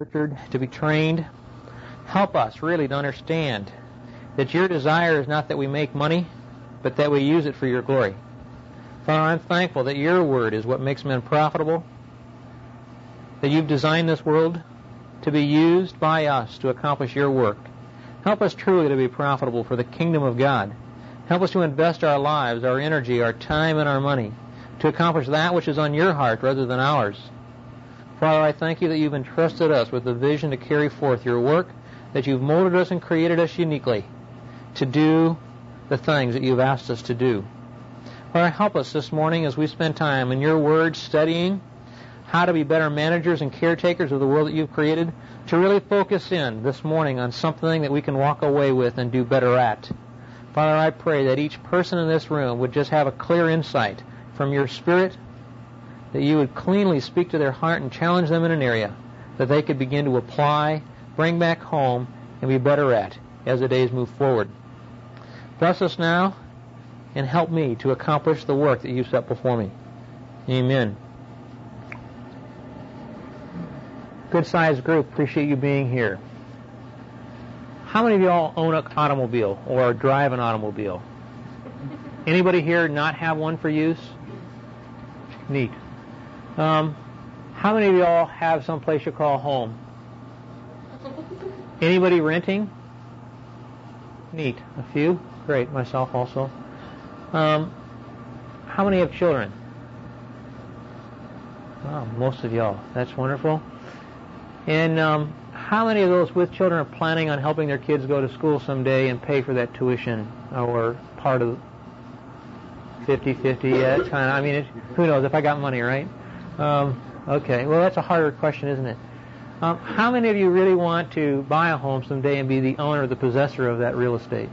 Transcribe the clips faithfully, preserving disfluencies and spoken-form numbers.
nurtured, to be trained. Help us really to understand that your desire is not that we make money, but that we use it for your glory. Father, I'm thankful that your word is what makes men profitable, that you've designed this world to be used by us to accomplish your work. Help us truly to be profitable for the kingdom of God. Help us to invest our lives, our energy, our time, and our money to accomplish that which is on your heart rather than ours. Father, I thank you that you've entrusted us with the vision to carry forth your work, that you've molded us and created us uniquely to do the things that you've asked us to do. Father, help us this morning as we spend time in your word studying how to be better managers and caretakers of the world that you've created, to really focus in this morning on something that we can walk away with and do better at. Father, I pray that each person in this room would just have a clear insight from your Spirit, that you would cleanly speak to their heart and challenge them in an area that they could begin to apply, bring back home, and be better at as the days move forward. Bless us now and help me to accomplish the work that you've set before me. Amen. Good-sized group. Appreciate you being here. How many of you all own an automobile or drive an automobile? Anybody here not have one for use? Neat. Um, how many of you all have some place you call home? Anybody renting? Neat. A few? Great. Myself also. Um, how many have children? Oh, most of y'all. That's wonderful. And um, how many of those with children are planning on helping their kids go to school someday and pay for that tuition or part of fifty-fifty? Yeah, it's kind of, I mean, it, who knows if I got money, right? Um, okay, well, that's a harder question, isn't it? Um, how many of you really want to buy a home someday and be the owner, the possessor of that real estate?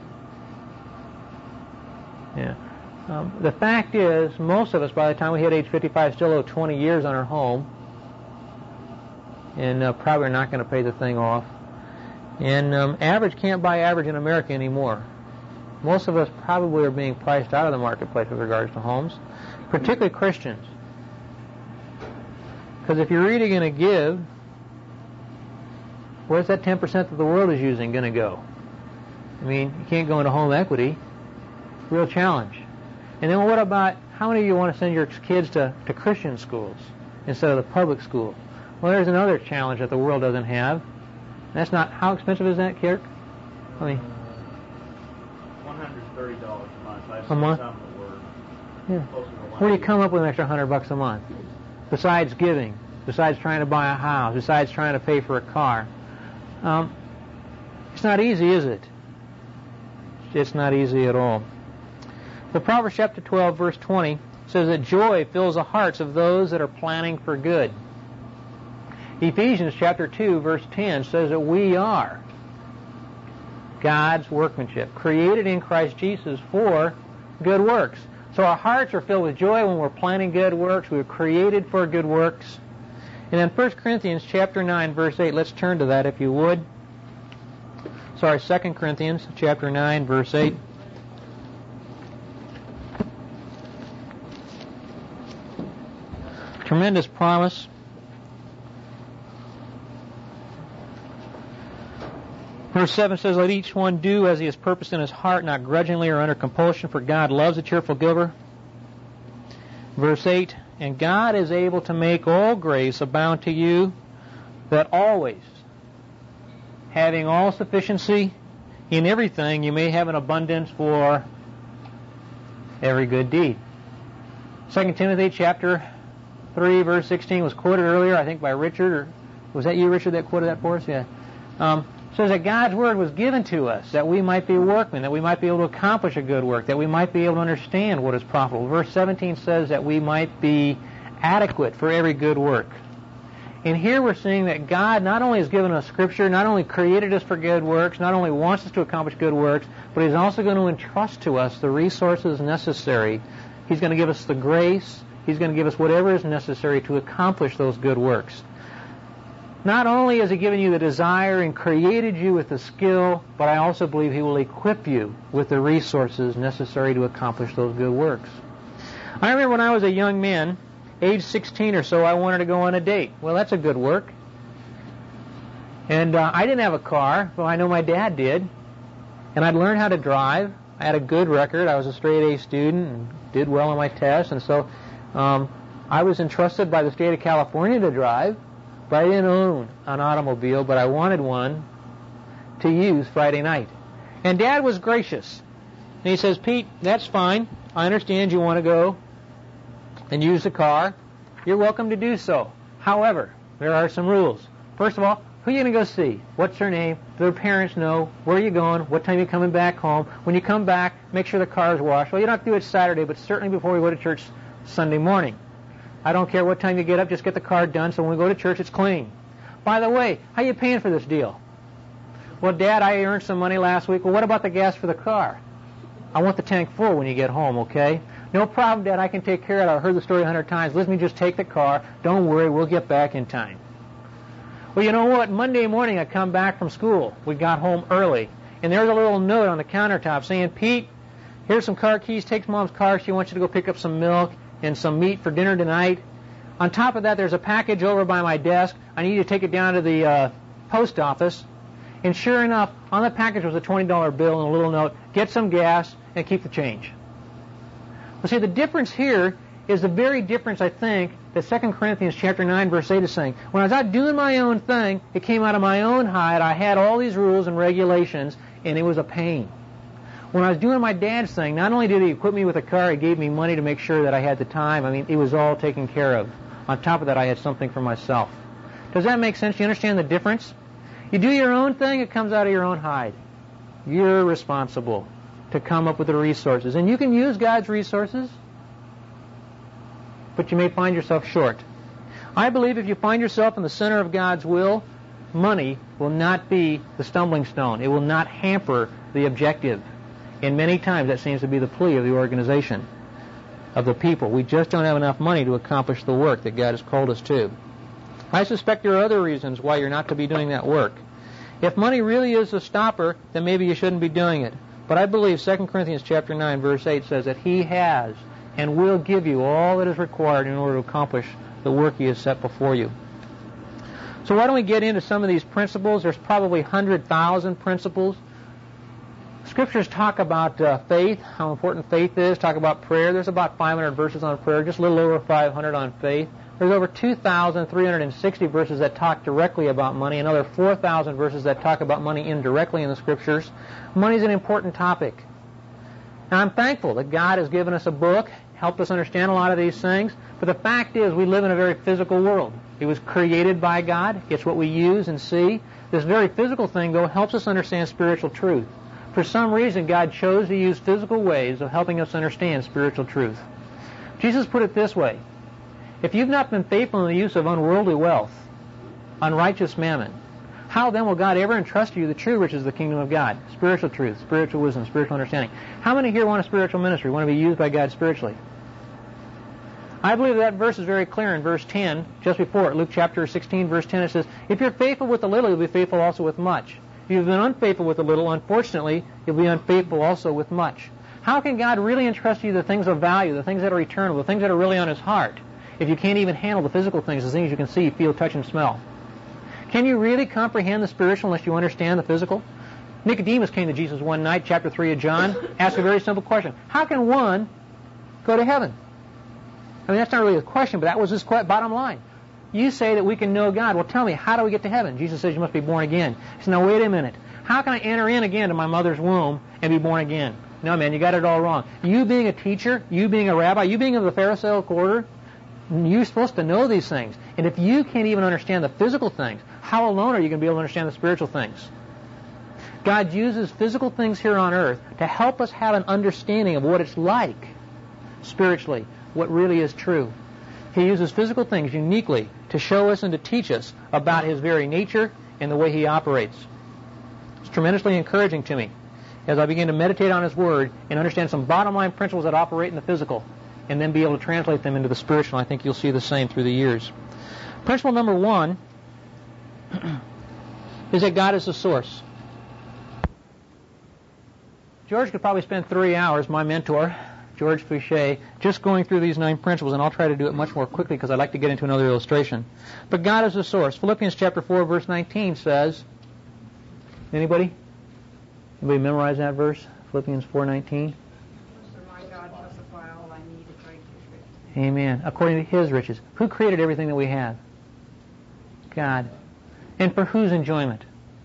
Yeah. Um, the fact is, most of us, by the time we hit age fifty-five, still owe twenty years on our home, and uh, probably are not going to pay the thing off. And um, average can't buy average in America anymore. Most of us probably are being priced out of the marketplace with regards to homes, particularly Christians. Because if you're really going to give, where's that ten percent that the world is using going to go? I mean, you can't go into home equity. Real challenge. And then what about, how many of you want to send your kids to, to Christian schools instead of the public school? Well, there's another challenge that the world doesn't have. That's not, how expensive is that, Kirk? I mean, one hundred thirty dollars a month. I've a month? Some that were yeah. Where do you come up with an extra one hundred bucks a month? Besides giving, besides trying to buy a house, besides trying to pay for a car. Um, it's not easy, is it? It's not easy at all. Well, Proverbs chapter twelve, verse twenty says that joy fills the hearts of those that are planning for good. Ephesians chapter two, verse ten says that we are God's workmanship, created in Christ Jesus for good works. So our hearts are filled with joy when we're planning good works. We're created for good works. And then First Corinthians chapter nine, verse eight, let's turn to that if you would. Sorry, Second Corinthians chapter nine, verse eight. Tremendous promise. Verse seven says, let each one do as he has purposed in his heart, not grudgingly or under compulsion, for God loves a cheerful giver. Verse eight, and God is able to make all grace abound to you, that always, having all sufficiency in everything, you may have an abundance for every good deed. Second Timothy chapter three, verse sixteen was quoted earlier, I think by Richard, or was that you, Richard, that quoted that for us? Yeah. Um, says that God's Word was given to us, that we might be workmen, that we might be able to accomplish a good work, that we might be able to understand what is profitable. Verse seventeen says that we might be adequate for every good work. And here we're seeing that God not only has given us Scripture, not only created us for good works, not only wants us to accomplish good works, but He's also going to entrust to us the resources necessary. He's going to give us the grace. He's going to give us whatever is necessary to accomplish those good works. Not only has He given you the desire and created you with the skill, but I also believe He will equip you with the resources necessary to accomplish those good works. I remember when I was a young man, age sixteen or so, I wanted to go on a date. Well, that's a good work. And uh, I didn't have a car, but I know my dad did. And I'd learned how to drive. I had a good record. I was a straight A student and did well on my tests. And so um, I was entrusted by the state of California to drive, but I didn't own an automobile, but I wanted one to use Friday night. And Dad was gracious. And he says, Pete, that's fine. I understand you want to go and use the car. You're welcome to do so. However, there are some rules. First of all, who are you going to go see? What's their name? Do their parents know? Where are you going? What time are you coming back home? When you come back, make sure the car is washed. Well, you don't have to do it Saturday, but certainly before we go to church Sunday morning. I don't care what time you get up, just get the car done so when we go to church it's clean. By the way, how are you paying for this deal? Well, Dad, I earned some money last week. Well, what about the gas for the car? I want the tank full when you get home, okay? No problem, Dad, I can take care of it. I've heard the story a hundred times. Let me just take the car. Don't worry, we'll get back in time. Well, you know what? Monday morning I come back from school. We got home early. And there's a little note on the countertop saying, Pete, here's some car keys. Take Mom's car. She wants you to go pick up some milk and some meat for dinner tonight. On top of that, there's a package over by my desk. I need you to take it down to the uh, post office. And sure enough, on the package was a twenty dollar bill and a little note. Get some gas and keep the change. Well, see, the difference here is the very difference, I think, that Second Corinthians chapter nine, verse eight is saying. When I was out doing my own thing, it came out of my own hide. I had all these rules and regulations, and it was a pain. When I was doing my dad's thing, not only did he equip me with a car, he gave me money to make sure that I had the time. I mean, it was all taken care of. On top of that, I had something for myself. Does that make sense? Do you understand the difference? You do your own thing, it comes out of your own hide. You're responsible to come up with the resources. And you can use God's resources, but you may find yourself short. I believe if you find yourself in the center of God's will, money will not be the stumbling stone. It will not hamper the objective. And many times that seems to be the plea of the organization, of the people. We just don't have enough money to accomplish the work that God has called us to. I suspect there are other reasons why you're not to be doing that work. If money really is a stopper, then maybe you shouldn't be doing it. But I believe Second Corinthians chapter nine, verse eight says that He has and will give you all that is required in order to accomplish the work He has set before you. So why don't we get into some of these principles? There's probably one hundred thousand principles. Scriptures talk about uh, faith, how important faith is, talk about prayer. There's about five hundred verses on prayer, just a little over five hundred on faith. There's over two thousand three hundred sixty verses that talk directly about money, another four thousand verses that talk about money indirectly in the Scriptures. Money is an important topic. Now, I'm thankful that God has given us a book, helped us understand a lot of these things, but the fact is we live in a very physical world. It was created by God. It's what we use and see. This very physical thing, though, helps us understand spiritual truth. For some reason, God chose to use physical ways of helping us understand spiritual truth. Jesus put it this way: if you've not been faithful in the use of unworldly wealth, unrighteous mammon, how then will God ever entrust to you the true riches of the kingdom of God? Spiritual truth, spiritual wisdom, spiritual understanding. How many here want a spiritual ministry, want to be used by God spiritually? I believe that verse is very clear in verse ten, just before it. Luke chapter sixteen, verse ten, it says, if you're faithful with the little, you'll be faithful also with much. If you've been unfaithful with the little, unfortunately, you'll be unfaithful also with much. How can God really entrust you the things of value, the things that are eternal, the things that are really on His heart, if you can't even handle the physical things, the things you can see, feel, touch, and smell? Can you really comprehend the spiritual unless you understand the physical? Nicodemus came to Jesus one night, chapter three of John, asked a very simple question. How can one go to heaven? I mean, that's not really a question, but that was his bottom line. You say that we can know God. Well, tell me, how do we get to heaven? Jesus says you must be born again. He said, now wait a minute. How can I enter in again to my mother's womb and be born again? No, man, you got it all wrong. You being a teacher, you being a rabbi, you being of the Pharisaical order, you're supposed to know these things. And if you can't even understand the physical things, how alone are you going to be able to understand the spiritual things? God uses physical things here on earth to help us have an understanding of what it's like spiritually, what really is true. He uses physical things uniquely to show us and to teach us about His very nature and the way He operates. It's tremendously encouraging to me as I begin to meditate on His Word and understand some bottom line principles that operate in the physical, and then be able to translate them into the spiritual. I think you'll see the same through the years. Principle number one is that God is the source. George could probably spend three hours, my mentor, George Fouché, just going through these nine principles, and I'll try to do it much more quickly because I'd like to get into another illustration. But God is the source. Philippians chapter four, verse nineteen says, anybody? Anybody memorize that verse? Philippians four nineteen. Amen. According to His riches. Who created everything that we have? God. And for whose enjoyment?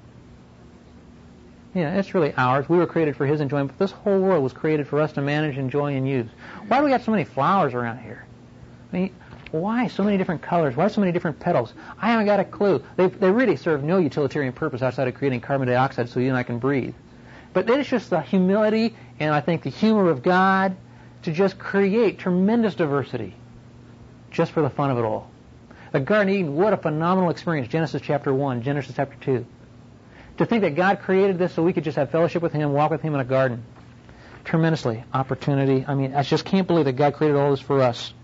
Yeah, it's really ours. We were created for His enjoyment, but this whole world was created for us to manage, enjoy, and use. Why do we have so many flowers around here? I mean, why so many different colors? Why so many different petals? I haven't got a clue. They, they really serve no utilitarian purpose outside of creating carbon dioxide so you and I can breathe. But it's just the humility and I think the humor of God to just create tremendous diversity just for the fun of it all. The Garden of Eden, what a phenomenal experience. Genesis chapter one, Genesis chapter two. To think that God created this so we could just have fellowship with Him, walk with Him in a garden. Tremendously. Opportunity. I mean, I just can't believe that God created all this for us.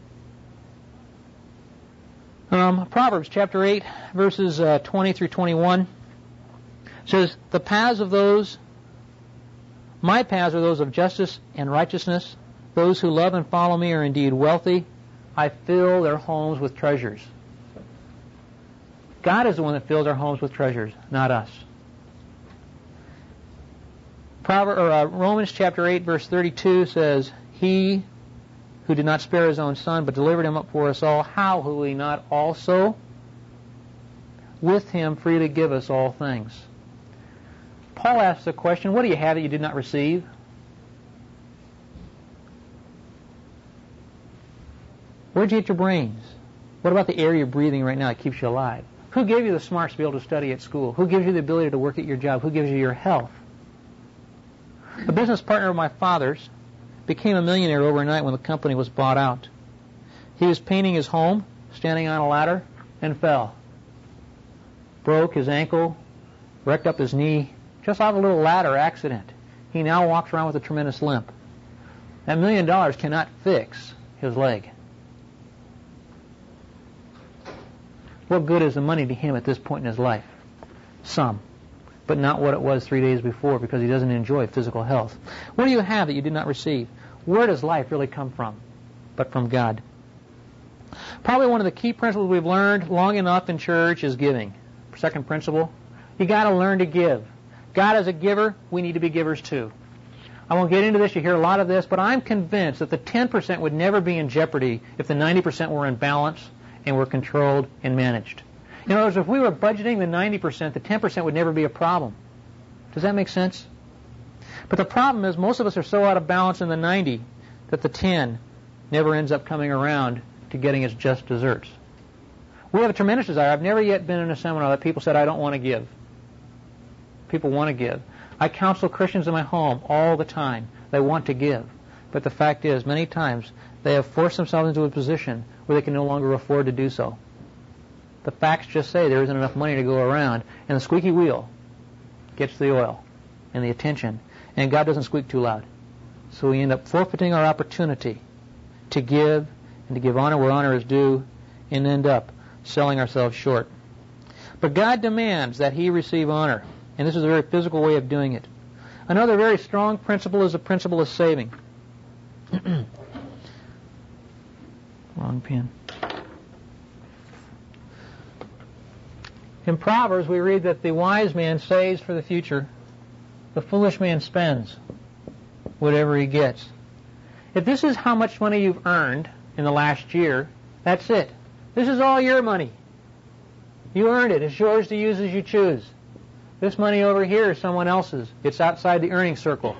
Um, Proverbs chapter eight, verses uh, twenty through twenty-one says, the paths of those, my paths are those of justice and righteousness. Those who love and follow me are indeed wealthy. I fill their homes with treasures. God is the one that fills our homes with treasures, not us. Proverbs, or, uh, Romans chapter eight, verse thirty-two says, He who did not spare His own Son, but delivered Him up for us all, how will He not also with Him freely give us all things? Paul asks the question, what do you have that you did not receive? Where'd you get your brains? What about the air you're breathing right now that keeps you alive? Who gave you the smarts to be able to study at school? Who gives you the ability to work at your job? Who gives you your health? A business partner of my father's became a millionaire overnight when the company was bought out. He was painting his home, standing on a ladder, and fell. Broke his ankle, wrecked up his knee, just off a little ladder accident. He now walks around with a tremendous limp. That million dollars cannot fix his leg. What good is the money to him at this point in his life? Some, but not what it was three days before because he doesn't enjoy physical health. What do you have that you did not receive? Where does life really come from? But from God. Probably one of the key principles we've learned long enough in church is giving. Second principle, you got to learn to give. God is a giver, we need to be givers too. I won't get into this, you hear a lot of this, but I'm convinced that the ten percent would never be in jeopardy if the ninety percent were in balance and were controlled and managed. In other words, if we were budgeting the ninety percent, the ten percent would never be a problem. Does that make sense? But the problem is most of us are so out of balance in the ninety that the ten never ends up coming around to getting its just desserts. We have a tremendous desire. I've never yet been in a seminar that people said, I don't want to give. People want to give. I counsel Christians in my home all the time. They want to give. But the fact is, many times, they have forced themselves into a position where they can no longer afford to do so. The facts just say there isn't enough money to go around, and the squeaky wheel gets the oil and the attention, and God doesn't squeak too loud. So we end up forfeiting our opportunity to give and to give honor where honor is due, and end up selling ourselves short. But God demands that He receive honor, and this is a very physical way of doing it. Another very strong principle is the principle of saving. Wrong pen. In Proverbs, we read that the wise man saves for the future. The foolish man spends whatever he gets. If this is how much money you've earned in the last year, that's it. This is all your money. You earned it. It's yours to use as you choose. This money over here is someone else's. It's outside the earning circle.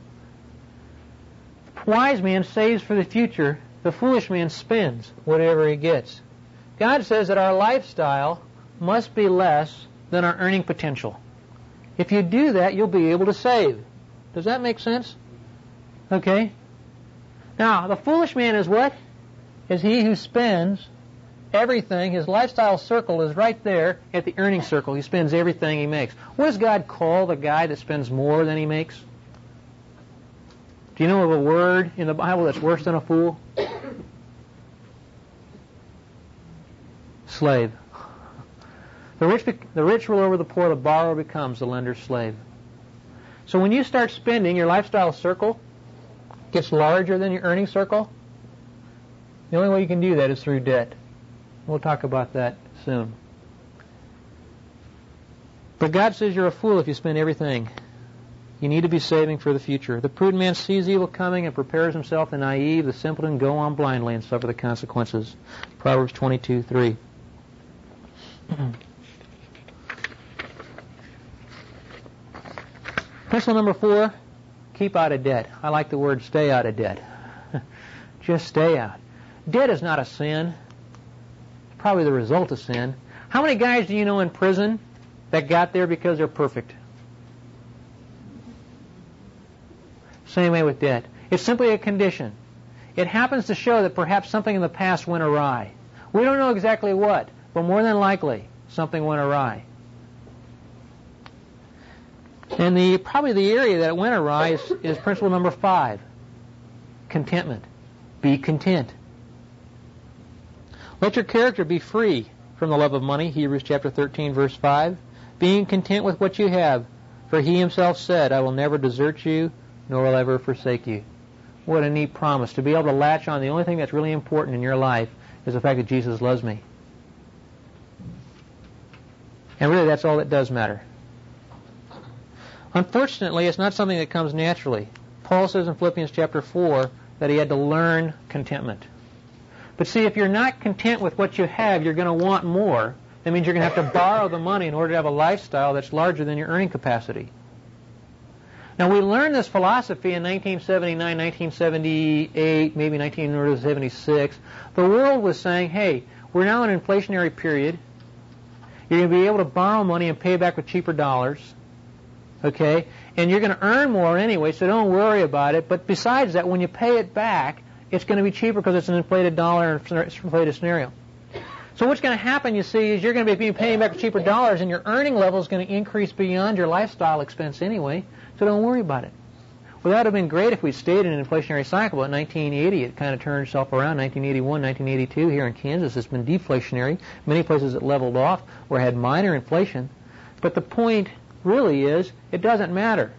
The wise man saves for the future. The foolish man spends whatever he gets. God says that our lifestyle must be less than our earning potential. If you do that, you'll be able to save. Does that make sense? Okay. Now, the foolish man is what? Is he who spends everything. His lifestyle circle is right there at the earning circle. He spends everything he makes. What does God call the guy that spends more than he makes? Do you know of a word in the Bible that's worse than a fool? Slave. The rich, the rich rule over the poor, the borrower becomes the lender's slave. So when you start spending, your lifestyle circle gets larger than your earning circle, the only way you can do that is through debt. We'll talk about that soon. But God says you're a fool if you spend everything. You need to be saving for the future. The prudent man sees evil coming and prepares himself. The naive, the simpleton go on blindly and suffer the consequences. Proverbs twenty-two three. Principle number four, keep out of debt. I like the word stay out of debt. Just stay out. Debt is not a sin. It's probably the result of sin. How many guys do you know in prison that got there because they're perfect? Same way with debt. It's simply a condition. It happens to show that perhaps something in the past went awry. We don't know exactly what, but more than likely something went awry. And the probably the area that it went awry is, is principle number five, contentment. Be content. Let your character be free from the love of money, Hebrews chapter thirteen, verse five. Being content with what you have, for he himself said, I will never desert you, nor will I ever forsake you. What a neat promise, to be able to latch on. The only thing that's really important in your life is the fact that Jesus loves me. And really, that's all that does matter. Unfortunately, it's not something that comes naturally. Paul says in Philippians chapter four that he had to learn contentment. But see, if you're not content with what you have, you're going to want more. That means you're going to have to borrow the money in order to have a lifestyle that's larger than your earning capacity. Now, we learned this philosophy in nineteen seventy-nine, nineteen seventy-eight, maybe nineteen seventy-six. The world was saying, hey, we're now in an inflationary period. You're going to be able to borrow money and pay back with cheaper dollars. Okay? And you're going to earn more anyway, so don't worry about it. But besides that, when you pay it back, it's going to be cheaper because it's an inflated dollar and an inflated scenario. So what's going to happen, you see, is you're going to be paying back with cheaper dollars, and your earning level is going to increase beyond your lifestyle expense anyway, so don't worry about it. Well, that would have been great if we'd stayed in an inflationary cycle. But in nineteen eighty, it kind of turned itself around. nineteen eighty-one, nineteen eighty-two, here in Kansas, it's been deflationary. Many places it leveled off or had minor inflation. But the point really is, it doesn't matter.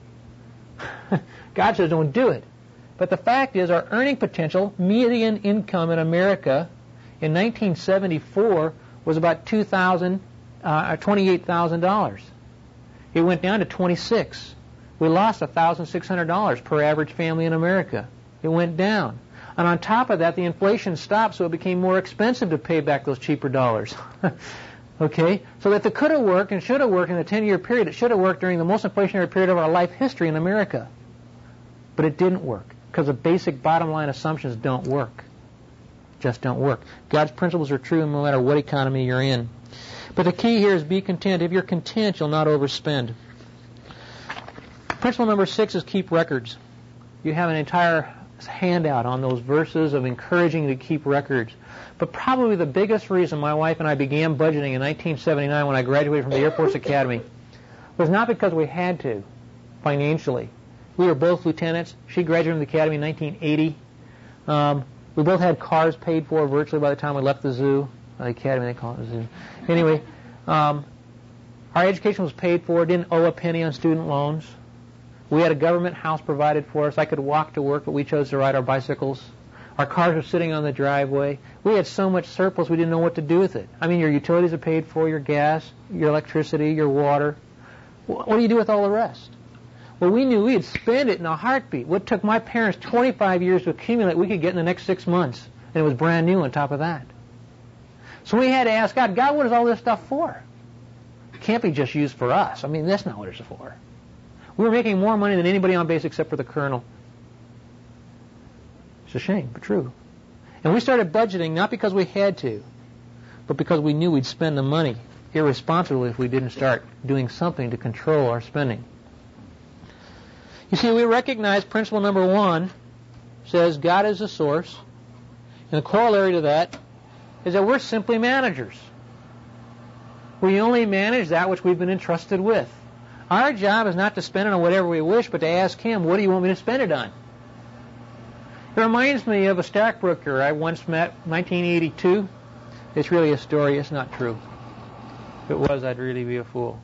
God says don't do it. But the fact is, our earning potential, median income in America in nineteen seventy-four was about two thousand, uh, twenty-eight thousand dollars. It went down to twenty-six. We lost one thousand six hundred dollars per average family in America. It went down. And on top of that, the inflation stopped, so it became more expensive to pay back those cheaper dollars. Okay? So that it could have worked and should have worked in a ten-year period. It should have worked during the most inflationary period of our life history in America. But it didn't work because the basic bottom line assumptions don't work. Just don't work. God's principles are true no matter what economy you're in. But the key here is be content. If you're content, you'll not overspend. Principle number six is keep records. You have an entire handout on those verses of encouraging you to keep records. But probably the biggest reason my wife and I began budgeting in nineteen seventy-nine when I graduated from the Air Force Academy was not because we had to financially. We were both lieutenants. She graduated from the Academy in nineteen eighty. Um, we both had cars paid for virtually by the time we left the zoo. The Academy, they call it the zoo. Anyway, um, our education was paid for. Didn't owe a penny on student loans. We had a government house provided for us. I could walk to work, but we chose to ride our bicycles. Our cars were sitting on the driveway. We had so much surplus we didn't know what to do with it. I mean, your utilities are paid for, your gas, your electricity, your water. What do you do with all the rest? Well, we knew we'd spend it in a heartbeat. What took my parents twenty-five years to accumulate, we could get in the next six months. And it was brand new on top of that. So we had to ask God, God, what is all this stuff for? It can't be just used for us. I mean, that's not what it's for. We were making more money than anybody on base except for the colonel. It's a shame, but true. And we started budgeting not because we had to, but because we knew we'd spend the money irresponsibly if we didn't start doing something to control our spending. You see, we recognize principle number one says God is the source. And the corollary to that is that we're simply managers. We only manage that which we've been entrusted with. Our job is not to spend it on whatever we wish, but to ask Him, what do you want me to spend it on? It reminds me of a stockbroker I once met in nineteen eighty-two. It's really a story. It's not true. If it was, I'd really be a fool.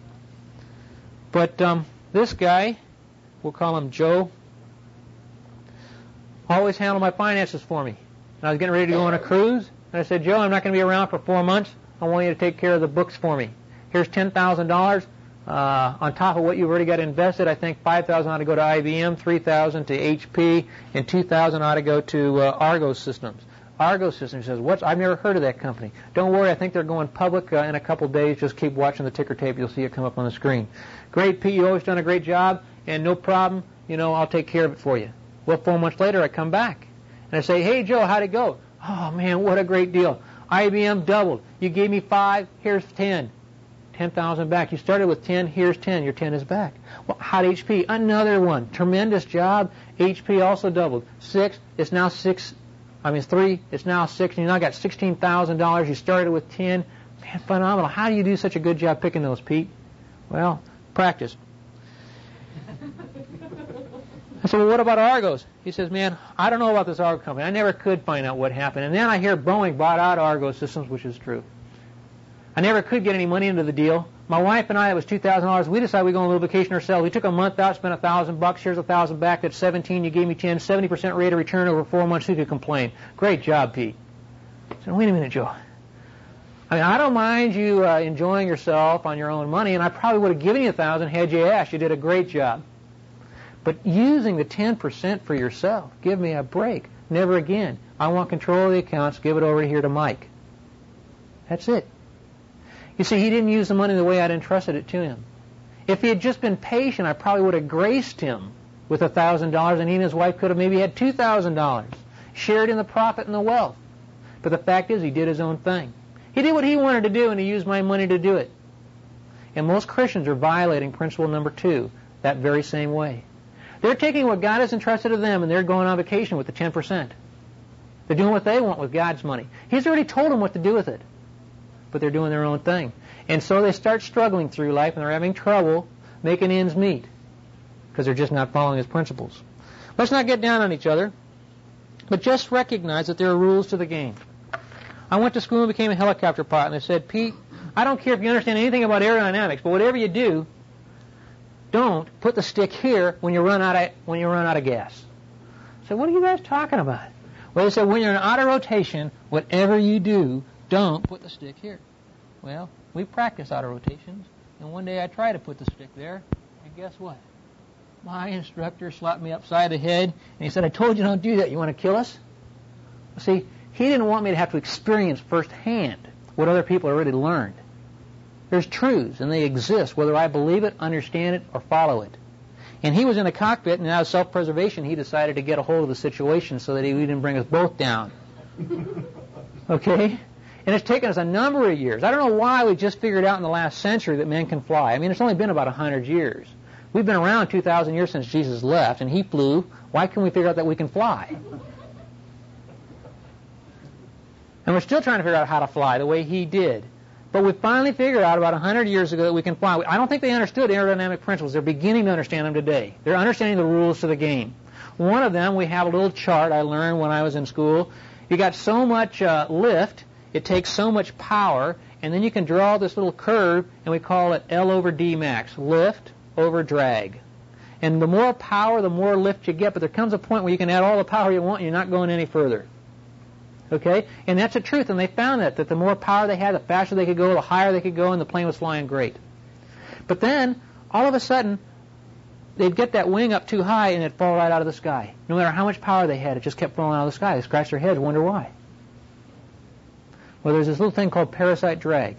But um, this guy, we'll call him Joe, always handled my finances for me. And I was getting ready to go on a cruise, and I said, Joe, I'm not going to be around for four months. I want you to take care of the books for me. Here's ten thousand dollars. Uh, on top of what you've already got invested, I think five thousand dollars ought to go to I B M, three thousand dollars to H P, and two thousand dollars ought to go to uh, Argo Systems. Argo Systems says, "What's? I've never heard of that company." Don't worry, I think they're going public uh, in a couple days. Just keep watching the ticker tape. You'll see it come up on the screen. Great, Pete. You've always done a great job, and no problem. You know, I'll take care of it for you. Well, four months later, I come back, and I say, "Hey, Joe, how'd it go?" "Oh, man, what a great deal. I B M doubled. You gave me five. Here's ten. ten thousand back. You started with ten. Here's ten. Your ten is back." Well, how'd H P? Another one. Tremendous job. H P also doubled. Six. It's now six. I mean, it's three. It's now six. And you now got sixteen thousand dollars. You started with ten. Man, phenomenal. How do you do such a good job picking those, Pete? Well, practice. I said, well, what about Argos? He says, man, I don't know about this Argo company. I never could find out what happened. And then I hear Boeing bought out Argo Systems, which is true. I never could get any money into the deal. My wife and I, it was two thousand dollars. We decided we'd go on a little vacation ourselves. We took a month out, spent one thousand bucks. Here's one thousand back. That's seventeen. You gave me ten. seventy percent rate of return over four months. Who could complain? Great job, Pete. I said, wait a minute, Joe. I mean, I don't mind you uh, enjoying yourself on your own money, and I probably would have given you one thousand had you asked. You did a great job. But using the ten percent for yourself, give me a break. Never again. I want control of the accounts. Give it over here to Mike. That's it. You see, he didn't use the money the way I'd entrusted it to him. If he had just been patient, I probably would have graced him with one thousand dollars, and he and his wife could have maybe had two thousand dollars, shared in the profit and the wealth. But the fact is, he did his own thing. He did what he wanted to do, and he used my money to do it. And most Christians are violating principle number two that very same way. They're taking what God has entrusted to them, and they're going on vacation with the ten percent. They're doing what they want with God's money. He's already told them what to do with it. But they're doing their own thing. And so they start struggling through life, and they're having trouble making ends meet because they're just not following his principles. Let's not get down on each other, but just recognize that there are rules to the game. I went to school and became a helicopter pilot, and they said, Pete, I don't care if you understand anything about aerodynamics, but whatever you do, don't put the stick here when you run out of, when you run out of gas. I said, what are you guys talking about? Well, they said, when you're in auto rotation, whatever you do, don't put the stick here. Well, we practice auto rotations, and one day I tried to put the stick there, and guess what? My instructor slapped me upside the head, and he said, I told you don't do that. You want to kill us? See, he didn't want me to have to experience firsthand what other people already learned. There's truths, and they exist, whether I believe it, understand it, or follow it. And he was in the cockpit, and out of self-preservation, he decided to get a hold of the situation so that he didn't bring us both down. Okay? And it's taken us a number of years. I don't know why we just figured out in the last century that men can fly. I mean, it's only been about one hundred years. We've been around two thousand years since Jesus left, and he flew. Why can't we figure out that we can fly? And we're still trying to figure out how to fly the way he did. But we finally figured out about one hundred years ago that we can fly. I don't think they understood aerodynamic principles. They're beginning to understand them today. They're understanding the rules to the game. One of them, we have a little chart I learned when I was in school. You got so much uh, lift, it takes so much power, and then you can draw this little curve, and we call it L over D max, lift over drag. And the more power, the more lift you get, but there comes a point where you can add all the power you want, and you're not going any further. Okay? And that's the truth, and they found that, that the more power they had, the faster they could go, the higher they could go, and the plane was flying great. But then, all of a sudden, they'd get that wing up too high, and it'd fall right out of the sky. No matter how much power they had, it just kept falling out of the sky. They scratched their heads, wonder why. Well, there's this little thing called parasite drag.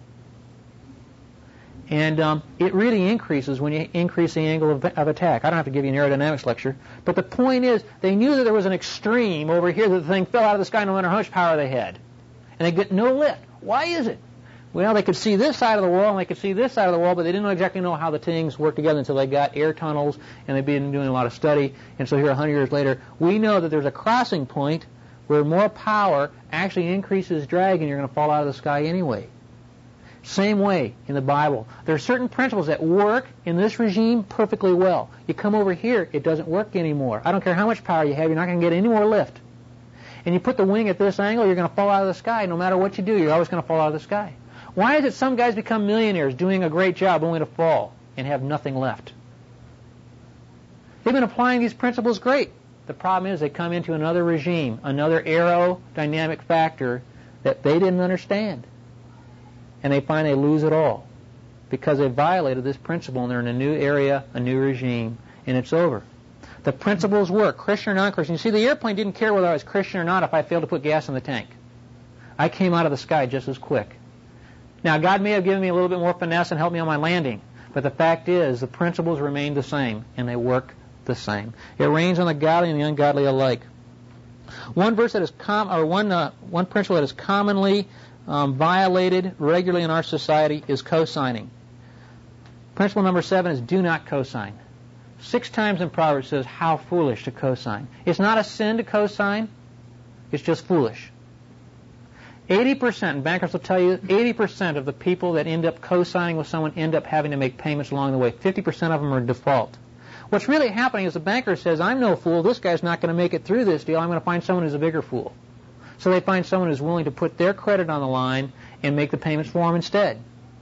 And um, it really increases when you increase the angle of, of attack. I don't have to give you an aerodynamics lecture. But the point is, they knew that there was an extreme over here that the thing fell out of the sky no matter how much power they had. And they get no lift. Why is it? Well, they could see this side of the wall and they could see this side of the wall, but they didn't exactly know how the things work together until they got air tunnels, and they've been doing a lot of study. And so here, one hundred years later, we know that there's a crossing point where more power actually increases drag, and you're going to fall out of the sky anyway. Same way in the Bible. There are certain principles that work in this regime perfectly well. You come over here, it doesn't work anymore. I don't care how much power you have, you're not going to get any more lift. And you put the wing at this angle, you're going to fall out of the sky. No matter what you do, you're always going to fall out of the sky. Why is it some guys become millionaires doing a great job only to fall and have nothing left? They've been applying these principles great. The problem is they come into another regime, another aerodynamic factor that they didn't understand. And they find they lose it all because they violated this principle and they're in a new area, a new regime, and it's over. The principles work, Christian or non-Christian. You see, the airplane didn't care whether I was Christian or not if I failed to put gas in the tank. I came out of the sky just as quick. Now, God may have given me a little bit more finesse and helped me on my landing, but the fact is the principles remain the same, and they work the same. It rains on the godly and the ungodly alike. One verse that is com- or one uh, one principle that is commonly um, violated regularly in our society is co-signing. Principle number seven is do not co-sign. Six times in Proverbs it says how foolish to co-sign. It's not a sin to co-sign. It's just foolish. eighty percent, and bankers will tell you, eighty percent of the people that end up co-signing with someone end up having to make payments along the way. fifty percent of them are default. What's really happening is the banker says, I'm no fool. This guy's not going to make it through this deal. I'm going to find someone who's a bigger fool. So they find someone who's willing to put their credit on the line and make the payments for them instead.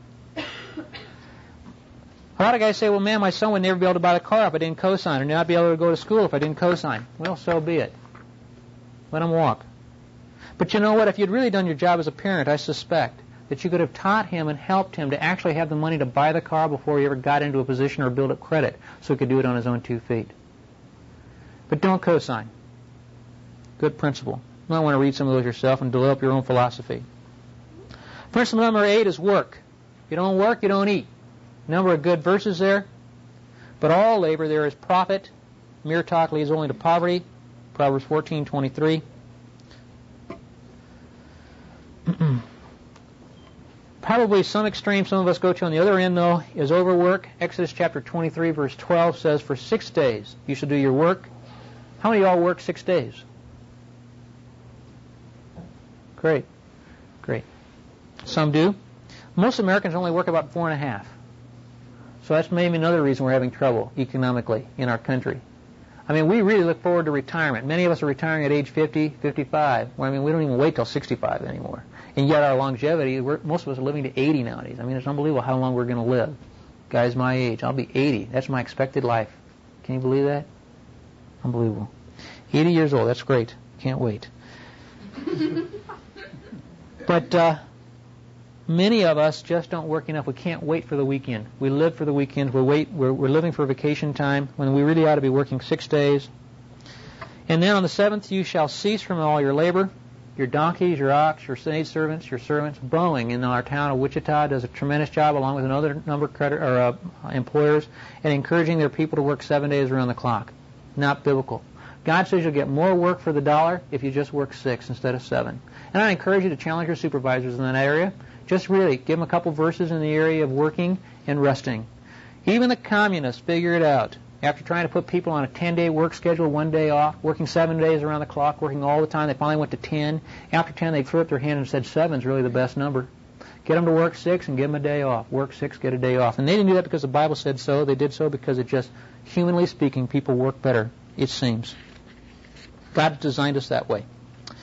A lot of guys say, well, man, my son would never be able to buy the car if I didn't co-sign, or not be able to go to school if I didn't co-sign. Well, so be it. Let him walk. But you know what? If you'd really done your job as a parent, I suspect that you could have taught him and helped him to actually have the money to buy the car before he ever got into a position or build up credit so he could do it on his own two feet. But don't co-sign. Good principle. You might want to read some of those yourself and develop your own philosophy. Principle number eight is work. If you don't work, you don't eat. Number of good verses there. But all labor there is profit. Mere talk leads only to poverty. Proverbs fourteen twenty-three. Probably some extreme some of us go to on the other end, though, is overwork. Exodus chapter twenty-three, verse twelve says, for six days you shall do your work. How many of y'all work six days? Great. Great. Some do. Most Americans only work about four and a half. So that's maybe another reason we're having trouble economically in our country. I mean, we really look forward to retirement. Many of us are retiring at age fifty, fifty-five. Well, I mean, we don't even wait till sixty-five anymore. And yet our longevity, we're, most of us are living to eighty nowadays. I mean, it's unbelievable how long we're going to live. Guys my age, I'll be eighty. That's my expected life. Can you believe that? Unbelievable. eighty years old, that's great. Can't wait. But uh, many of us just don't work enough. We can't wait for the weekend. We live for the weekend. We wait. We're, we're living for vacation time when we really ought to be working six days. And then on the seventh you shall cease from all your labor. Your donkeys, your ox, your maid servants, your servants. Boeing in our town of Wichita does a tremendous job, along with another number of credit, or, uh, employers, in encouraging their people to work seven days around the clock. Not biblical. God says you'll get more work for the dollar if you just work six instead of seven. And I encourage you to challenge your supervisors in that area. Just really give them a couple verses in the area of working and resting. Even the communists figure it out. After trying to put people on a ten-day work schedule, one day off, working seven days around the clock, working all the time, they finally went to ten. After ten, they threw up their hand and said seven's really the best number. Get them to work six and give them a day off. Work six, get a day off. And they didn't do that because the Bible said so. They did so because it just, humanly speaking, people work better, it seems. God designed us that way.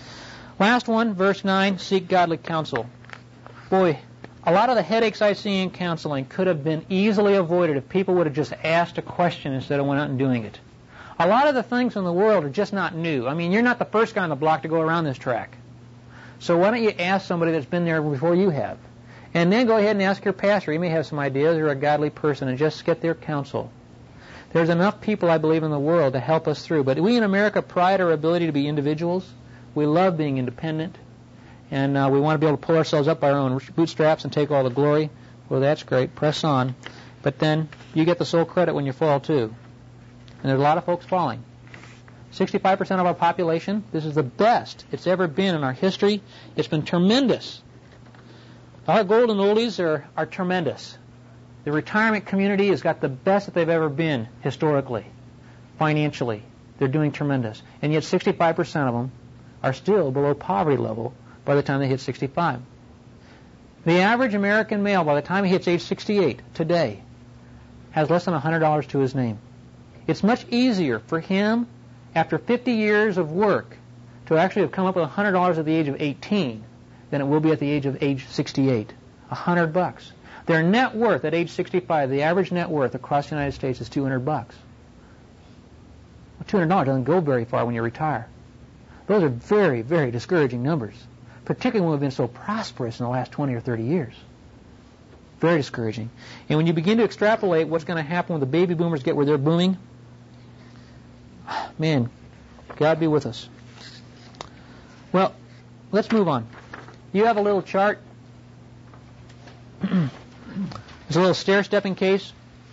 Last one, verse nine, seek godly counsel. Boy, a lot of the headaches I see in counseling could have been easily avoided if people would have just asked a question instead of went out and doing it. A lot of the things in the world are just not new. I mean, you're not the first guy on the block to go around this track. So why don't you ask somebody that's been there before you have? And then go ahead and ask your pastor. He may have some ideas, or a godly person, and just get their counsel. There's enough people, I believe, in the world to help us through. But we in America pride our ability to be individuals. We love being independent. And uh, we want to be able to pull ourselves up by our own bootstraps and take all the glory. Well, that's great. Press on. But then you get the sole credit when you fall, too. And there's a lot of folks falling. sixty-five percent of our population, this is the best it's ever been in our history. It's been tremendous. Our golden oldies are, are tremendous. The retirement community has got the best that they've ever been historically, financially. They're doing tremendous. And yet sixty-five percent of them are still below poverty level by the time they hit sixty-five. The average American male, by the time he hits age sixty-eight today, has less than one hundred dollars to his name. It's much easier for him, after fifty years of work, to actually have come up with one hundred dollars at the age of eighteen than it will be at the age of age sixty-eight. one hundred bucks. Their net worth at age sixty-five, the average net worth across the United States is two hundred bucks. two hundred dollars doesn't go very far when you retire. Those are very, very discouraging numbers, particularly when we've been so prosperous in the last twenty or thirty years. Very discouraging. And when you begin to extrapolate what's going to happen when the baby boomers get where they're booming, man, God be with us. Well, let's move on. You have a little chart. There's a little stair-stepping case.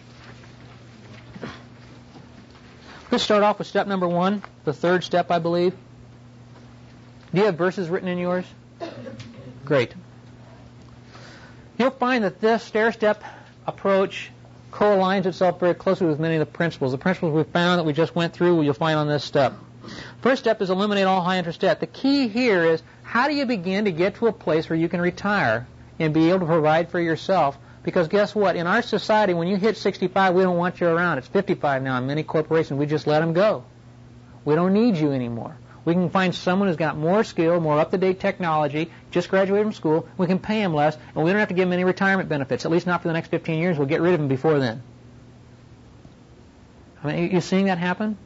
Let's start off with step number one, the third step, I believe. Do you have verses written in yours? Great. You'll find that this stair-step approach co-aligns itself very closely with many of the principles. The principles we found that we just went through, you'll find on this step. First step is eliminate all high-interest debt. The key here is, how do you begin to get to a place where you can retire and be able to provide for yourself? Because guess what? In our society, when you hit sixty-five, we don't want you around. It's fifty-five now. In many corporations, we just let them go. We don't need you anymore. We can find someone who's got more skill, more up-to-date technology, just graduated from school. We can pay him less, and we don't have to give him any retirement benefits, at least not for the next fifteen years. We'll get rid of him before then. I mean, you seeing that happen?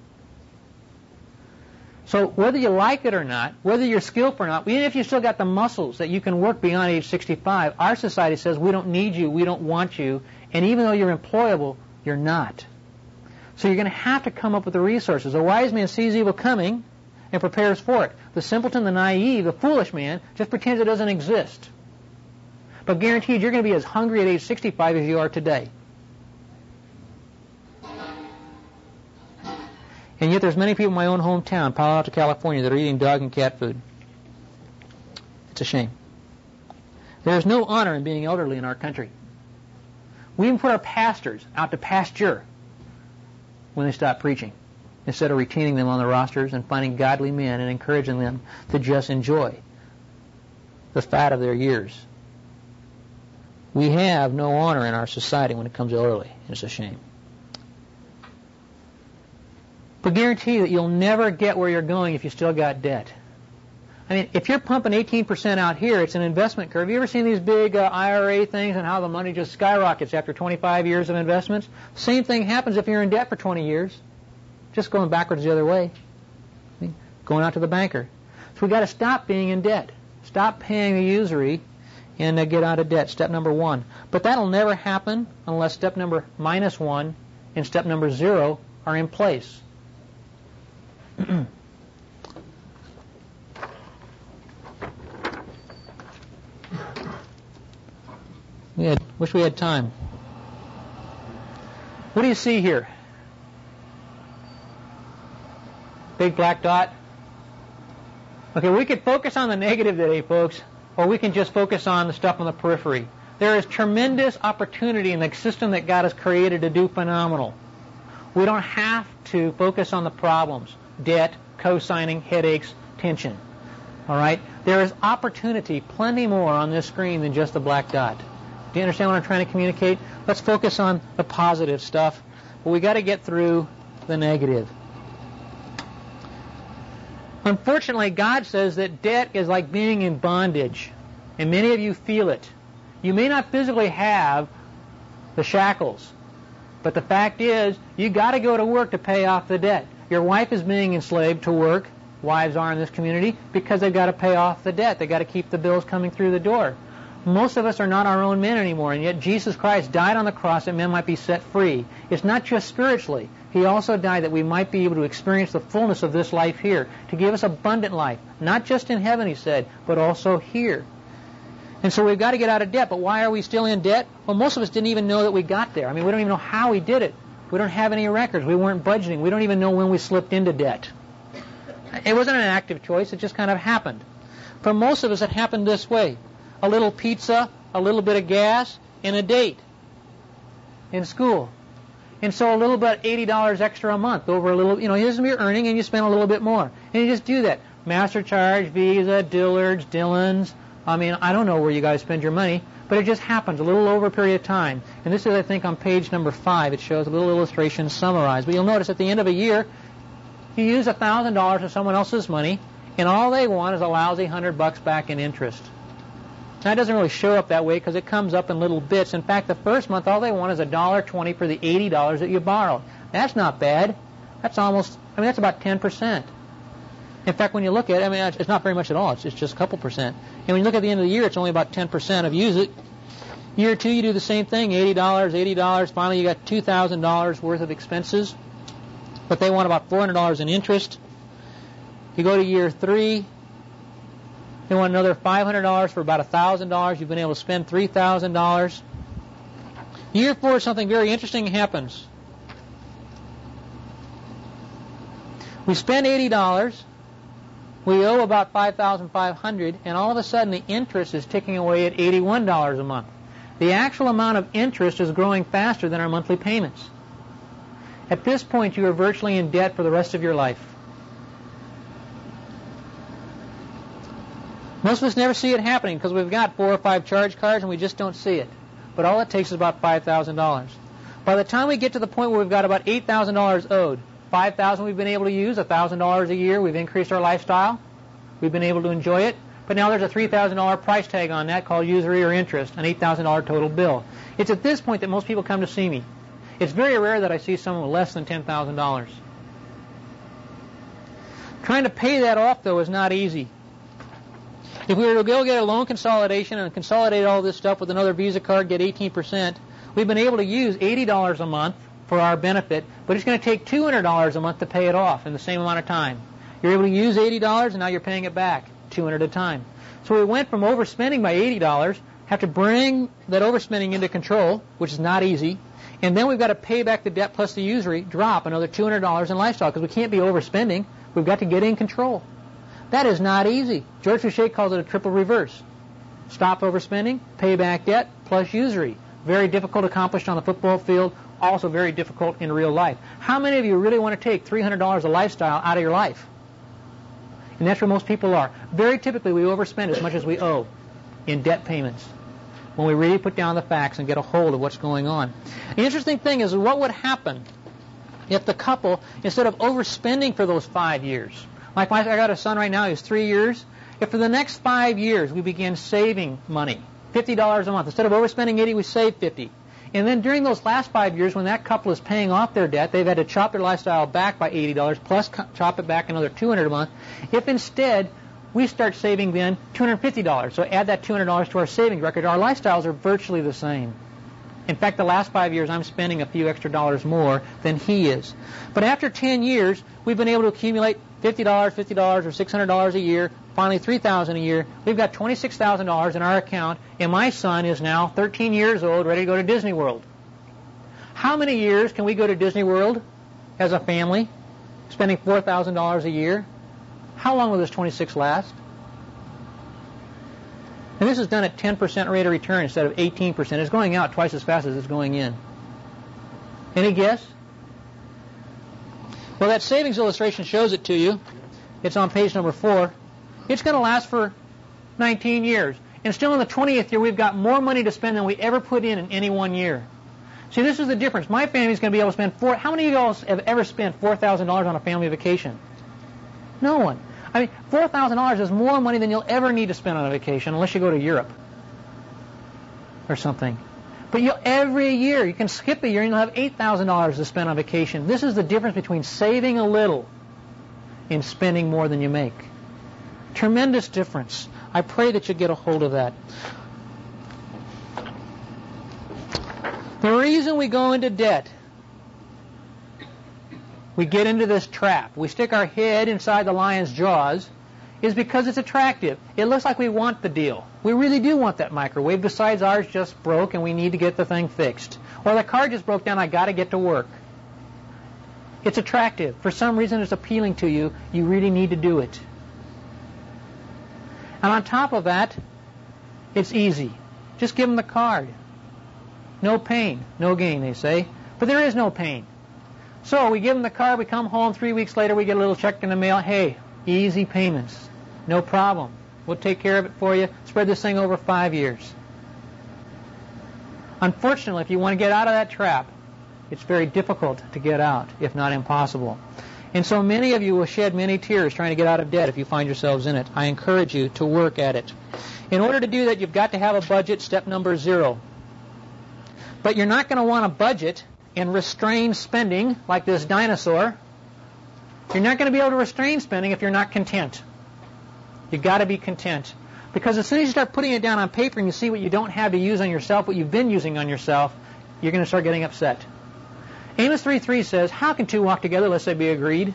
So whether you like it or not, whether you're skillful or not, even if you still got the muscles that you can work beyond age sixty-five, our society says we don't need you, we don't want you, and even though you're employable, you're not. So you're going to have to come up with the resources. A wise man sees evil coming and prepares for it. The simpleton, the naive, the foolish man just pretends it doesn't exist. But guaranteed, you're going to be as hungry at age sixty-five as you are today. And yet there's many people in my own hometown, Palo Alto, California, that are eating dog and cat food. It's a shame. There is no honor in being elderly in our country. We even put our pastors out to pasture when they stop preaching, instead of retaining them on the rosters and finding godly men and encouraging them to just enjoy the fat of their years. We have no honor in our society when it comes to elderly, and it's a shame. But guarantee that you'll never get where you're going if you still got debt. I mean, if you're pumping eighteen percent out here, it's an investment curve. Have you ever seen these big uh, I R A things and how the money just skyrockets after twenty-five years of investments? Same thing happens if you're in debt for twenty years. Just going backwards the other way. I mean, going out to the banker. So we've got to stop being in debt. Stop paying the usury and uh, get out of debt. Step number one. But that'll never happen unless step number minus one and step number zero are in place. we had, wish we had time. What do you see here? Big black dot? Okay, we could focus on the negative today, folks, or we can just focus on the stuff on the periphery. There is tremendous opportunity in the system that God has created to do phenomenal. We don't have to focus on the problems. Debt, co-signing, headaches, tension. All right? There is opportunity, plenty more on this screen than just the black dot. Do you understand what I'm trying to communicate? Let's focus on the positive stuff, but we got to get through the negative. Unfortunately, God says that debt is like being in bondage, and many of you feel it. You may not physically have the shackles, but the fact is, you got to go to work to pay off the debt. Your wife is being enslaved to work, wives are in this community, because they've got to pay off the debt. They've got to keep the bills coming through the door. Most of us are not our own men anymore, and yet Jesus Christ died on the cross that men might be set free. It's not just spiritually. He also died that we might be able to experience the fullness of this life here, to give us abundant life, not just in heaven, he said, but also here. And so we've got to get out of debt, but why are we still in debt? Well, most of us didn't even know that we got there. I mean, we don't even know how we did it. We don't have any records. We weren't budgeting. We don't even know when we slipped into debt. It wasn't an active choice. It just kind of happened. For most of us, it happened this way. A little pizza, a little bit of gas, and a date in school. And so a little bit, eighty dollars extra a month over a little, you know, here's your earning, and you spend a little bit more. And you just do that. MasterCharge, Visa, Dillard's, Dillon's. I mean, I don't know where you guys spend your money, but it just happens a little over a period of time. And this is, I think, on page number five. It shows a little illustration summarized. But you'll notice at the end of a year, you use one thousand dollars of someone else's money, and all they want is a lousy one hundred bucks back in interest. Now, it doesn't really show up that way because it comes up in little bits. In fact, the first month, all they want is one dollar twenty for the eighty dollars that you borrowed. That's not bad. That's almost, I mean, that's about ten percent. In fact, when you look at it, I mean, it's not very much at all. It's, it's just a couple percent. And when you look at the end of the year, it's only about ten percent of use it. Year two, you do the same thing, eighty dollars, eighty dollars. Finally, you got two thousand dollars worth of expenses. But they want about four hundred dollars in interest. You go to year three, they want another five hundred dollars for about one thousand dollars. You've been able to spend three thousand dollars. Year four, something very interesting happens. We spend eighty dollars. We owe about five thousand five hundred dollars, and all of a sudden the interest is ticking away at eighty-one dollars a month. The actual amount of interest is growing faster than our monthly payments. At this point, you are virtually in debt for the rest of your life. Most of us never see it happening because we've got four or five charge cards and we just don't see it. But all it takes is about five thousand dollars. By the time we get to the point where we've got about eight thousand dollars owed, five thousand dollars we've been able to use, one thousand dollars a year, we've increased our lifestyle, we've been able to enjoy it, but now there's a three thousand dollars price tag on that called usury or interest, an eight thousand dollars total bill. It's at this point that most people come to see me. It's very rare that I see someone with less than ten thousand dollars. Trying to pay that off, though, is not easy. If we were to go get a loan consolidation and consolidate all this stuff with another Visa card, get eighteen percent, we've been able to use eighty dollars a month for our benefit, but it's going to take two hundred dollars a month to pay it off in the same amount of time. You're able to use eighty dollars, and now you're paying it back, two hundred dollars at a time. So we went from overspending by eighty dollars, have to bring that overspending into control, which is not easy, and then we've got to pay back the debt plus the usury, drop another two hundred dollars in lifestyle, because we can't be overspending. We've got to get in control. That is not easy. George Fouché calls it a triple reverse. Stop overspending, pay back debt, plus usury. Very difficult accomplished on the football field, also very difficult in real life. How many of you really want to take three hundred dollars of lifestyle out of your life? And that's where most people are. Very typically, we overspend as much as we owe in debt payments when we really put down the facts and get a hold of what's going on. The interesting thing is, what would happen if the couple, instead of overspending for those five years, like my, I got a son right now, he's three years, if for the next five years we begin saving money, fifty dollars a month, instead of overspending eighty, we save fifty. And then during those last five years, when that couple is paying off their debt, they've had to chop their lifestyle back by eighty dollars, plus co- chop it back another two hundred dollars a month. If instead we start saving then two hundred fifty dollars, so add that two hundred dollars to our savings record, our lifestyles are virtually the same. In fact, the last five years, I'm spending a few extra dollars more than he is. But after ten years, we've been able to accumulate fifty dollars, fifty dollars, or six hundred dollars a year, finally three thousand dollars a year. We've got twenty-six thousand dollars in our account, and my son is now thirteen years old, ready to go to Disney World. How many years can we go to Disney World as a family, spending four thousand dollars a year? How long will this twenty-six last? And this is done at ten percent rate of return instead of eighteen percent. It's going out twice as fast as it's going in. Any guess? Well, that savings illustration shows it to you. It's on page number four. It's going to last for nineteen years. And still in the twentieth year, we've got more money to spend than we ever put in in any one year. See, this is the difference. My family's going to be able to spend four... How many of you all have ever spent four thousand dollars on a family vacation? No one. I mean, four thousand dollars is more money than you'll ever need to spend on a vacation unless you go to Europe or something. But you'll, every year, you can skip a year and you'll have eight thousand dollars to spend on vacation. This is the difference between saving a little and spending more than you make. Tremendous difference. I pray that you get a hold of that. The reason we go into debt, we get into this trap, we stick our head inside the lion's jaws, is because it's attractive. It looks like we want the deal. We really do want that microwave. Besides, ours just broke and we need to get the thing fixed. Or the car just broke down, I got to get to work. It's attractive. For some reason it's appealing to you. You really need to do it. And on top of that, it's easy. Just give them the card. No pain, no gain, they say. But there is no pain. So we give them the card, we come home, three weeks later we get a little check in the mail. Hey, easy payments. No problem. We'll take care of it for you. Spread this thing over five years. Unfortunately, if you want to get out of that trap, it's very difficult to get out, if not impossible. And so many of you will shed many tears trying to get out of debt if you find yourselves in it. I encourage you to work at it. In order to do that, you've got to have a budget, step number zero. But you're not going to want a budget and restrain spending like this dinosaur You're not going to be able to restrain spending if you're not content. You've got to be content. Because as soon as you start putting it down on paper and you see what you don't have to use on yourself, what you've been using on yourself, you're going to start getting upset. Amos three three says, how can two walk together unless they be agreed?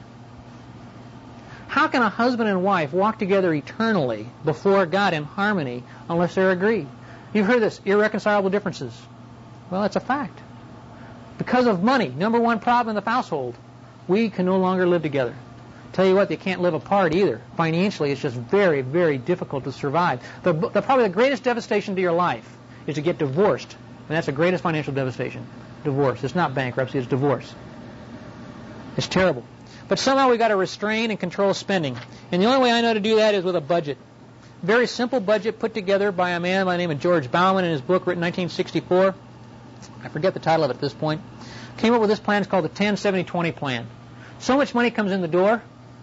How can a husband and wife walk together eternally before God in harmony unless they're agreed? You've heard this, irreconcilable differences. Well, that's a fact. Because of money, number one problem in the household, we can no longer live together. Tell you what, they can't live apart either. Financially, it's just very, very difficult to survive. The, the probably the greatest devastation to your life is to get divorced, and that's the greatest financial devastation. Divorce. It's not bankruptcy, it's divorce. It's terrible. But somehow we've got to restrain and control spending. And the only way I know to do that is with a budget. Very simple budget put together by a man by the name of George Bauman in his book written in nineteen sixty-four. I forget the title of it at this point. Came up with this plan. It's called the ten seventy twenty plan. So much money comes in the door.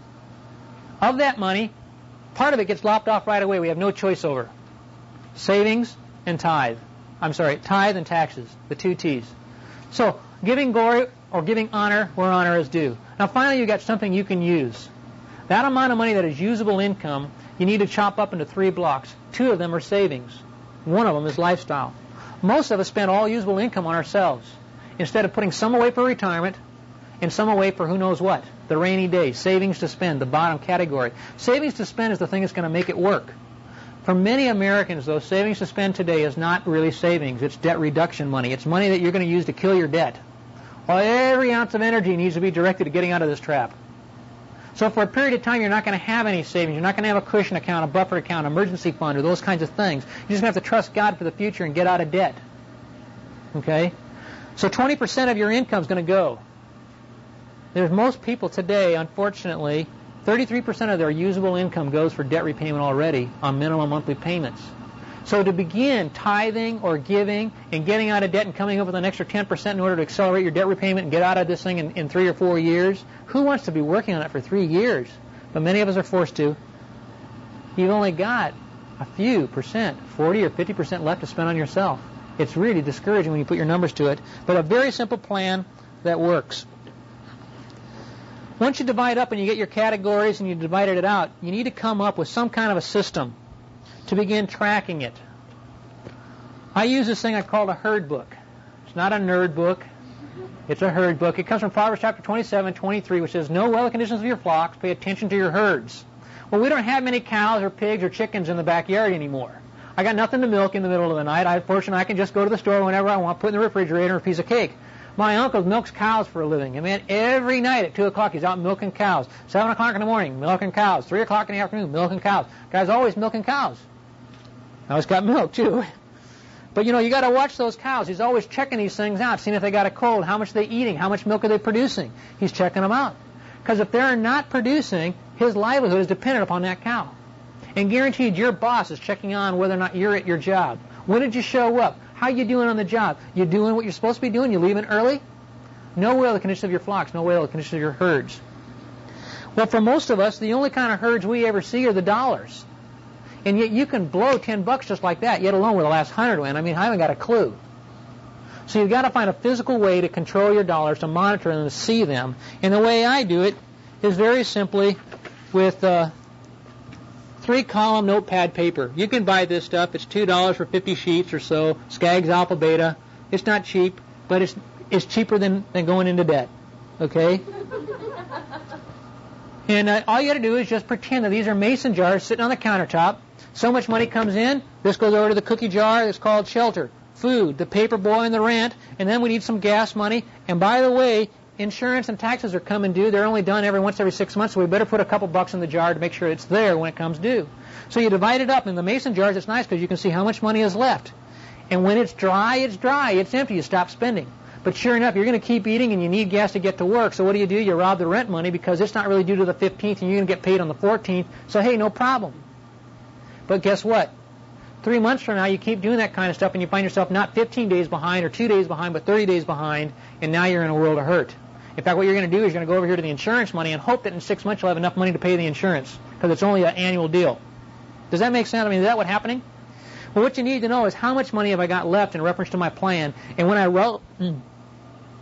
Of that money, part of it gets lopped off right away. We have no choice over. Savings and tithe. I'm sorry, tithe and taxes, the two T's. So, giving glory or giving honor where honor is due. Now finally you've got something you can use. That amount of money that is usable income, you need to chop up into three blocks. Two of them are savings. One of them is lifestyle. Most of us spend all usable income on ourselves. Instead of putting some away for retirement and some away for who knows what. The rainy day, savings to spend, the bottom category. Savings to spend is the thing that's going to make it work. For many Americans, though, savings to spend today is not really savings. It's debt reduction money. It's money that you're going to use to kill your debt. Well, every ounce of energy needs to be directed to getting out of this trap. So for a period of time, you're not going to have any savings. You're not going to have a cushion account, a buffer account, emergency fund, or those kinds of things. You're just going to have to trust God for the future and get out of debt. Okay? So twenty percent of your income is going to go. There's most people today, unfortunately, thirty-three percent of their usable income goes for debt repayment already on minimum monthly payments. So to begin tithing or giving and getting out of debt and coming up with an extra ten percent in order to accelerate your debt repayment and get out of this thing in, in three or four years, who wants to be working on it for three years? But many of us are forced to. You've only got a few percent, forty or fifty percent left to spend on yourself. It's really discouraging when you put your numbers to it. But a very simple plan that works. Once you divide up and you get your categories and you divided it out, you need to come up with some kind of a system to begin tracking it. I use this thing I call a herd book. It's not a nerd book. It's a herd book. It comes from Proverbs chapter twenty-seven, twenty-three, which says, know well the conditions of your flocks, pay attention to your herds. Well, we don't have many cows or pigs or chickens in the backyard anymore. I got nothing to milk in the middle of the night. I, fortunately, I can just go to the store whenever I want, put in the refrigerator a piece of cake. My uncle milks cows for a living. I mean, every night at two o'clock he's out milking cows. seven o'clock in the morning, milking cows. three o'clock in the afternoon, milking cows. Guy's always milking cows. Now he's got milk, too. But, you know, you got to watch those cows. He's always checking these things out, seeing if they got a cold, how much they're eating, how much milk are they producing. He's checking them out. Because if they're not producing, his livelihood is dependent upon that cow. And guaranteed your boss is checking on whether or not you're at your job. When did you show up? How you doing on the job? You doing what you're supposed to be doing? You leaving early? Know well the condition of your flocks. Know well the condition of your herds. Well, for most of us, the only kind of herds we ever see are the dollars. And yet you can blow ten bucks just like that, yet alone with the last hundred win. I mean, I haven't got a clue. So you've got to find a physical way to control your dollars, to monitor them, to see them. And the way I do it is very simply with uh, three-column notepad paper. You can buy this stuff. It's two dollars for fifty sheets or so. Skaggs Alpha Beta. It's not cheap, but it's it's cheaper than, than going into debt. Okay? And uh, all you got to do is just pretend that these are mason jars sitting on the countertop. So much money comes in, this goes over to the cookie jar that's called shelter, food, the paper boy and the rent, and then we need some gas money. And by the way, insurance and taxes are coming due. They're only done every once every six months, so we better put a couple bucks in the jar to make sure it's there when it comes due. So you divide it up. In the mason jars, it's nice because you can see how much money is left. And when it's dry, it's dry. It's empty. You stop spending. But sure enough, you're going to keep eating and you need gas to get to work. So what do you do? You rob the rent money because it's not really due to the fifteenth and you're going to get paid on the fourteenth. So hey, no problem. But guess what? Three months from now, you keep doing that kind of stuff and you find yourself not fifteen days behind or two days behind, but thirty days behind, and now you're in a world of hurt. In fact, what you're going to do is you're going to go over here to the insurance money and hope that in six months you'll have enough money to pay the insurance because it's only an annual deal. Does that make sense? I mean, is that what's happening? Well, what you need to know is how much money have I got left in reference to my plan, and when I wrote...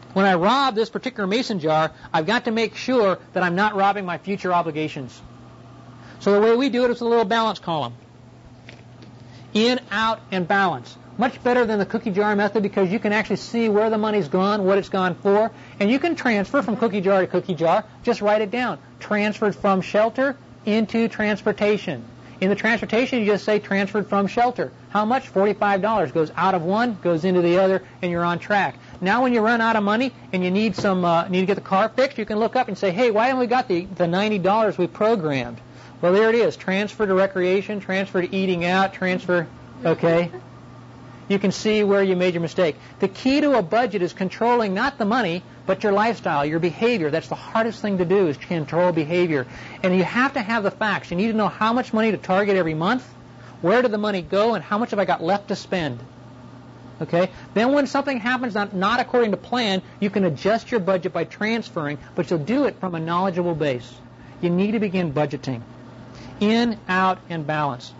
When I rob this particular mason jar, I've got to make sure that I'm not robbing my future obligations. So the way we do it is a little balance column. In, out, and balance. Much better than the cookie jar method because you can actually see where the money's gone, what it's gone for, and you can transfer from cookie jar to cookie jar. Just write it down. Transferred from shelter into transportation. In the transportation, you just say transferred from shelter. How much? forty-five dollars. Goes out of one, goes into the other, and you're on track. Now when you run out of money and you need some uh, need to get the car fixed, you can look up and say, hey, why haven't we got the, the ninety dollars we programmed? Well, there it is. Transfer to recreation, transfer to eating out, transfer, okay? You can see where you made your mistake. The key to a budget is controlling not the money, but your lifestyle, your behavior. That's the hardest thing to do is control behavior. And you have to have the facts. You need to know how much money to target every month, where did the money go, and how much have I got left to spend. Okay? Then when something happens not, not according to plan, you can adjust your budget by transferring, but you'll do it from a knowledgeable base. You need to begin budgeting. In, out, and balance.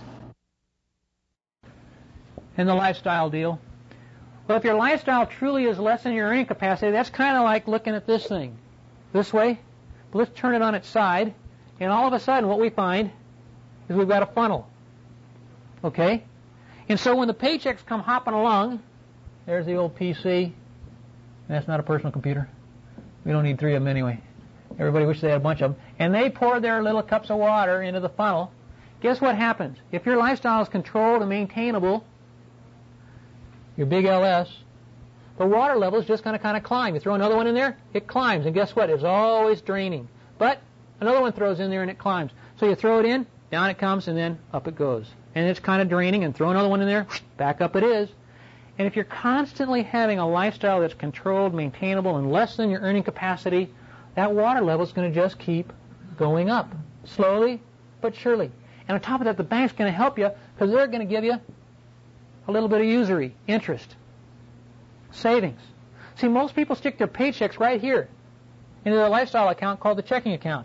And the lifestyle deal. Well, if your lifestyle truly is less than your earning capacity, that's kind of like looking at this thing. This way. But let's turn it on its side. And all of a sudden what we find is we've got a funnel. Okay? And so when the paychecks come hopping along, there's the old P C. That's not a personal computer. We don't need three of them anyway. Everybody wishes they had a bunch of them. And they pour their little cups of water into the funnel. Guess what happens? If your lifestyle is controlled and maintainable, your big L S, the water level is just going to kind of climb. You throw another one in there, it climbs. And guess what? It's always draining. But another one throws in there and it climbs. So you throw it in, down it comes, and then up it goes. And it's kind of draining, and throw another one in there, back up it is. And if you're constantly having a lifestyle that's controlled, maintainable, and less than your earning capacity, that water level is going to just keep going up, slowly but surely. And on top of that, the bank's going to help you because they're going to give you a little bit of usury, interest, savings. See, most people stick their paychecks right here into their lifestyle account called the checking account.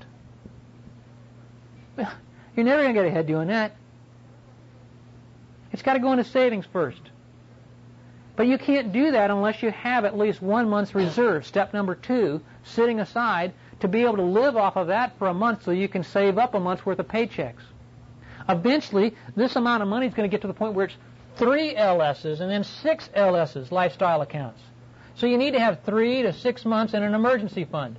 You're never going to get ahead doing that. It's got to go into savings first. But you can't do that unless you have at least one month's reserve, step number two, sitting aside to be able to live off of that for a month so you can save up a month's worth of paychecks. Eventually, this amount of money is going to get to the point where it's three L S's and then six L S's, lifestyle accounts. So you need to have three to six months in an emergency fund.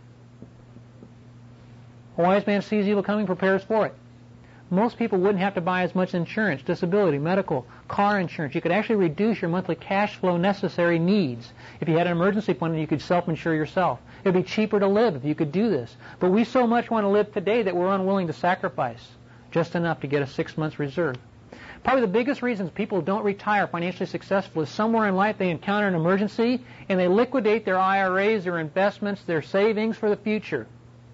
A wise man sees evil coming, prepares for it. Most people wouldn't have to buy as much insurance, disability, medical, car insurance. You could actually reduce your monthly cash flow necessary needs. If you had an emergency fund, you could self-insure yourself. It would be cheaper to live if you could do this. But we so much want to live today that we're unwilling to sacrifice just enough to get a six months reserve. Probably the biggest reasons people don't retire financially successful is somewhere in life they encounter an emergency and they liquidate their I R As, their investments, their savings for the future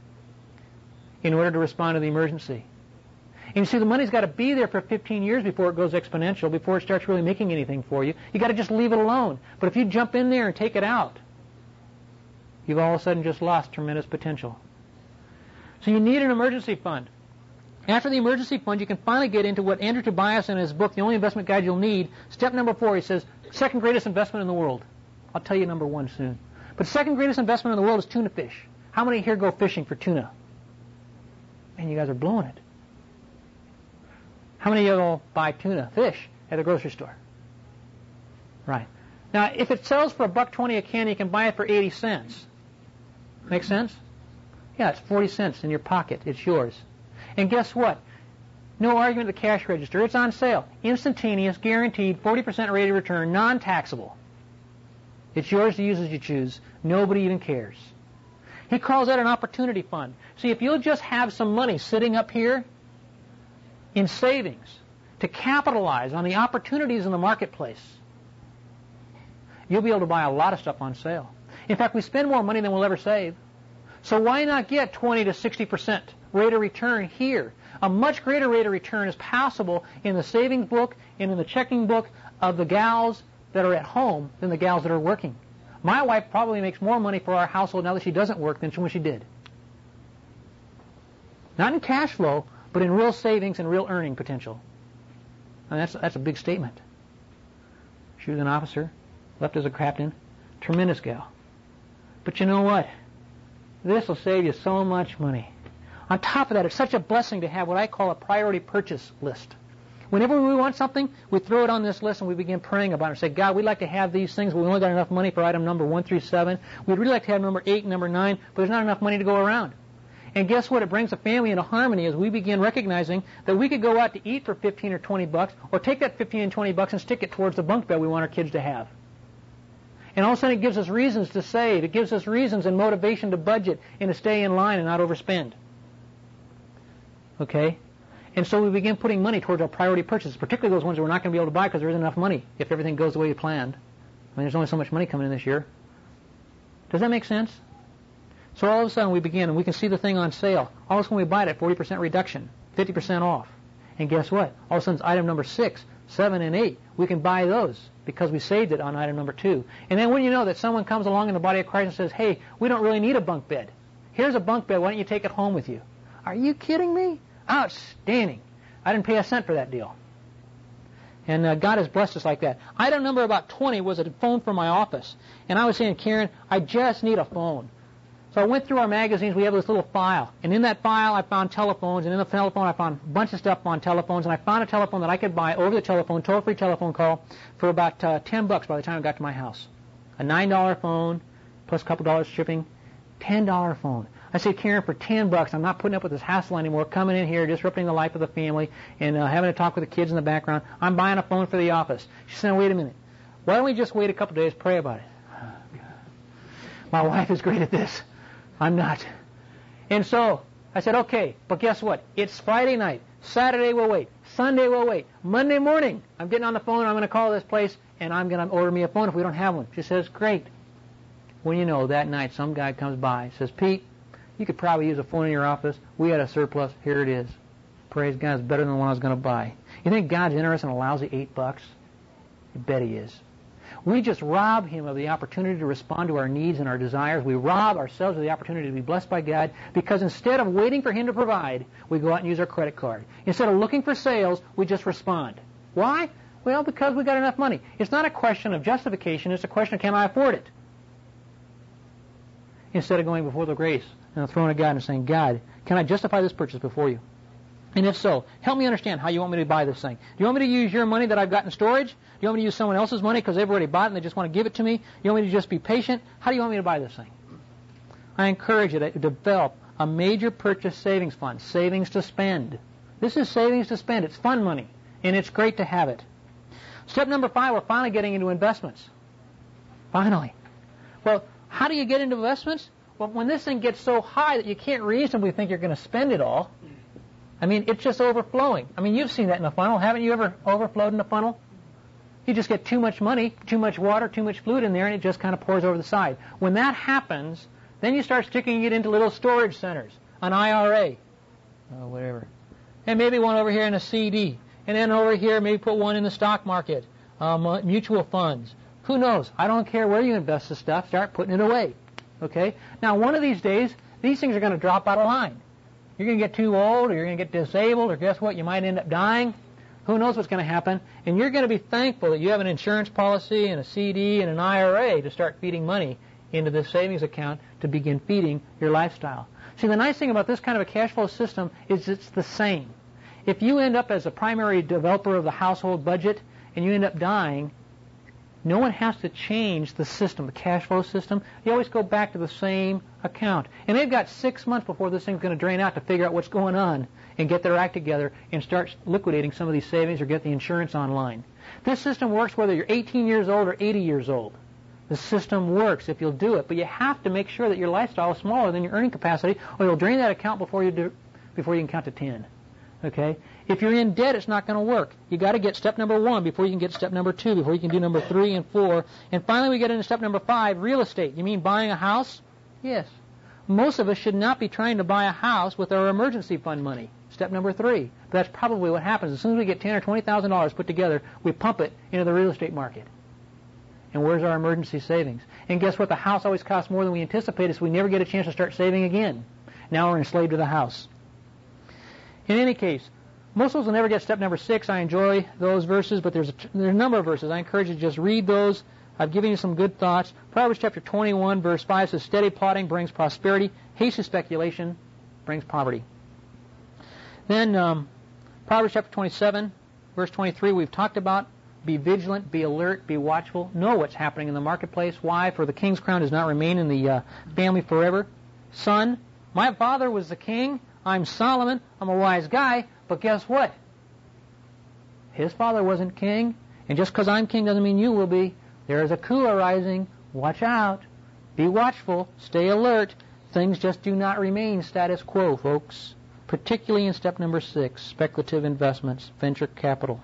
in order to respond to the emergency. And you see, the money's got to be there for fifteen years before it goes exponential, before it starts really making anything for you. You've got to just leave it alone. But if you jump in there and take it out, you've all of a sudden just lost tremendous potential. So you need an emergency fund. After the emergency fund, you can finally get into what Andrew Tobias in his book, The Only Investment Guide You'll Need, step number four, he says, second greatest investment in the world. I'll tell you number one soon. But second greatest investment in the world is tuna fish. How many here go fishing for tuna? Man, you guys are blowing it. How many of you will buy tuna fish at the grocery store? Right. Now, if it sells for a buck twenty a can, you can buy it for eighty cents. Make sense? Yeah, it's forty cents in your pocket. It's yours. And guess what? No argument at the cash register. It's on sale. Instantaneous, guaranteed, forty percent rate of return, non-taxable. It's yours to use as you choose. Nobody even cares. He calls that an opportunity fund. See, if you'll just have some money sitting up here in savings to capitalize on the opportunities in the marketplace, you'll be able to buy a lot of stuff on sale. In fact, we spend more money than we'll ever save. So why not get twenty to sixty percent rate of return here? A much greater rate of return is possible in the savings book and in the checking book of the gals that are at home than the gals that are working. My wife probably makes more money for our household now that she doesn't work than when she did. Not in cash flow, but in real savings and real earning potential. And that's, that's a big statement. She was an officer, left as a captain, tremendous gal. But you know what? This will save you so much money. On top of that, it's such a blessing to have what I call a priority purchase list. Whenever we want something, we throw it on this list and we begin praying about it and say, God, we'd like to have these things, but we only got enough money for item number one through seven. We'd really like to have number eight and number nine, but there's not enough money to go around. And guess what? It brings a family into harmony as we begin recognizing that we could go out to eat for fifteen or twenty bucks, or take that fifteen and twenty bucks and stick it towards the bunk bed we want our kids to have. And all of a sudden it gives us reasons to save. It gives us reasons and motivation to budget and to stay in line and not overspend. Okay? And so we begin putting money towards our priority purchases, particularly those ones that we're not going to be able to buy because there isn't enough money if everything goes the way you planned. I mean, there's only so much money coming in this year. Does that make sense? So all of a sudden we begin, and we can see the thing on sale. All of a sudden we buy it at forty percent reduction, fifty percent off. And guess what? All of a sudden it's item number six, seven, and eight. We can buy those because we saved it on item number two. And then when you know that someone comes along in the body of Christ and says, hey, we don't really need a bunk bed. Here's a bunk bed. Why don't you take it home with you? Are you kidding me? Outstanding. I didn't pay a cent for that deal. And uh, God has blessed us like that. Item number about twenty was a phone from my office. And I was saying, Karen, I just need a phone. So I went through our magazines. We have this little file. And in that file, I found telephones. And in the telephone, I found a bunch of stuff on telephones. And I found a telephone that I could buy over the telephone, toll-free telephone call, for about uh, ten bucks by the time I got to my house. A nine dollar phone, plus a couple dollars shipping. ten dollar phone. I said, Karen, for ten bucks, I'm not putting up with this hassle anymore, coming in here, disrupting the life of the family, and uh, having to talk with the kids in the background. I'm buying a phone for the office. She said, wait a minute. Why don't we just wait a couple days, pray about it? My wife is great at this. I'm not. And so I said, okay, but guess what? It's Friday night. Saturday we'll wait. Sunday we'll wait. Monday morning, I'm getting on the phone, I'm going to call this place, and I'm going to order me a phone if we don't have one. She says, great. When you know, that night some guy comes by, says, Pete, you could probably use a phone in your office. We had a surplus. Here it is. Praise God, it's better than the one I was going to buy. You think God's interested in a lousy eight bucks? You bet He is. We just rob Him of the opportunity to respond to our needs and our desires. We rob ourselves of the opportunity to be blessed by God because instead of waiting for Him to provide, we go out and use our credit card. Instead of looking for sales, we just respond. Why? Well, because we got enough money. It's not a question of justification. It's a question of can I afford it? Instead of going before the grace and throwing at God and saying, God, can I justify this purchase before you? And if so, help me understand how you want me to buy this thing. Do you want me to use your money that I've got in storage? Do you want me to use someone else's money because they've already bought it and they just want to give it to me? Do you want me to just be patient? How do you want me to buy this thing? I encourage you to develop a major purchase savings fund, savings to spend. This is savings to spend. It's fun money, and it's great to have it. Step number five, we're finally getting into investments. Finally. Well, how do you get into investments? Well, when this thing gets so high that you can't reasonably think you're going to spend it all, I mean, it's just overflowing. I mean, you've seen that in a funnel. Haven't you ever overflowed in a funnel? You just get too much money, too much water, too much fluid in there, and it just kind of pours over the side. When that happens, then you start sticking it into little storage centers, an I R A, oh, whatever, and maybe one over here in a C D, and then over here maybe put one in the stock market, um, mutual funds. Who knows? I don't care where you invest the stuff. Start putting it away. Okay? Now, one of these days, these things are going to drop out of line. You're going to get too old, or you're going to get disabled, or guess what? You might end up dying. Who knows what's going to happen? And you're going to be thankful that you have an insurance policy and a C D and an I R A to start feeding money into this savings account to begin feeding your lifestyle. See, the nice thing about this kind of a cash flow system is it's the same. If you end up as a primary developer of the household budget and you end up dying, no one has to change the system, the cash flow system. You always go back to the same account. And they've got six months before this thing's going to drain out to figure out what's going on and get their act together and start liquidating some of these savings or get the insurance online. This system works whether you're eighteen years old or eighty years old. The system works if you'll do it, but you have to make sure that your lifestyle is smaller than your earning capacity or you'll drain that account before you do, before you can count to ten. Okay? If you're in debt, it's not going to work. You got to get step number one before you can get step number two, before you can do number three and four. And finally, we get into step number five, real estate. You mean buying a house? Yes. Most of us should not be trying to buy a house with our emergency fund money. Step number three. But that's probably what happens. As soon as we get ten or twenty thousand dollars put together, we pump it into the real estate market. And where's our emergency savings? And guess what? The house always costs more than we anticipated, so we never get a chance to start saving again. Now we're enslaved to the house. In any case, most of us will never get step number six. I enjoy those verses, but there's a, there's a number of verses. I encourage you to just read those I've given you some good thoughts. Proverbs chapter twenty-one, verse five says, steady plotting brings prosperity. Hasty speculation brings poverty. Then um, Proverbs chapter twenty-seven, verse twenty-three, we've talked about. Be vigilant, be alert, be watchful. Know what's happening in the marketplace. Why? For the king's crown does not remain in the uh, family forever. Son, my father was the king. I'm Solomon. I'm a wise guy. But guess what? His father wasn't king. And just because I'm king doesn't mean you will be. There is a coup arising. Watch out. Be watchful. Stay alert. Things just do not remain status quo, folks. Particularly in step number six, speculative investments, venture capital.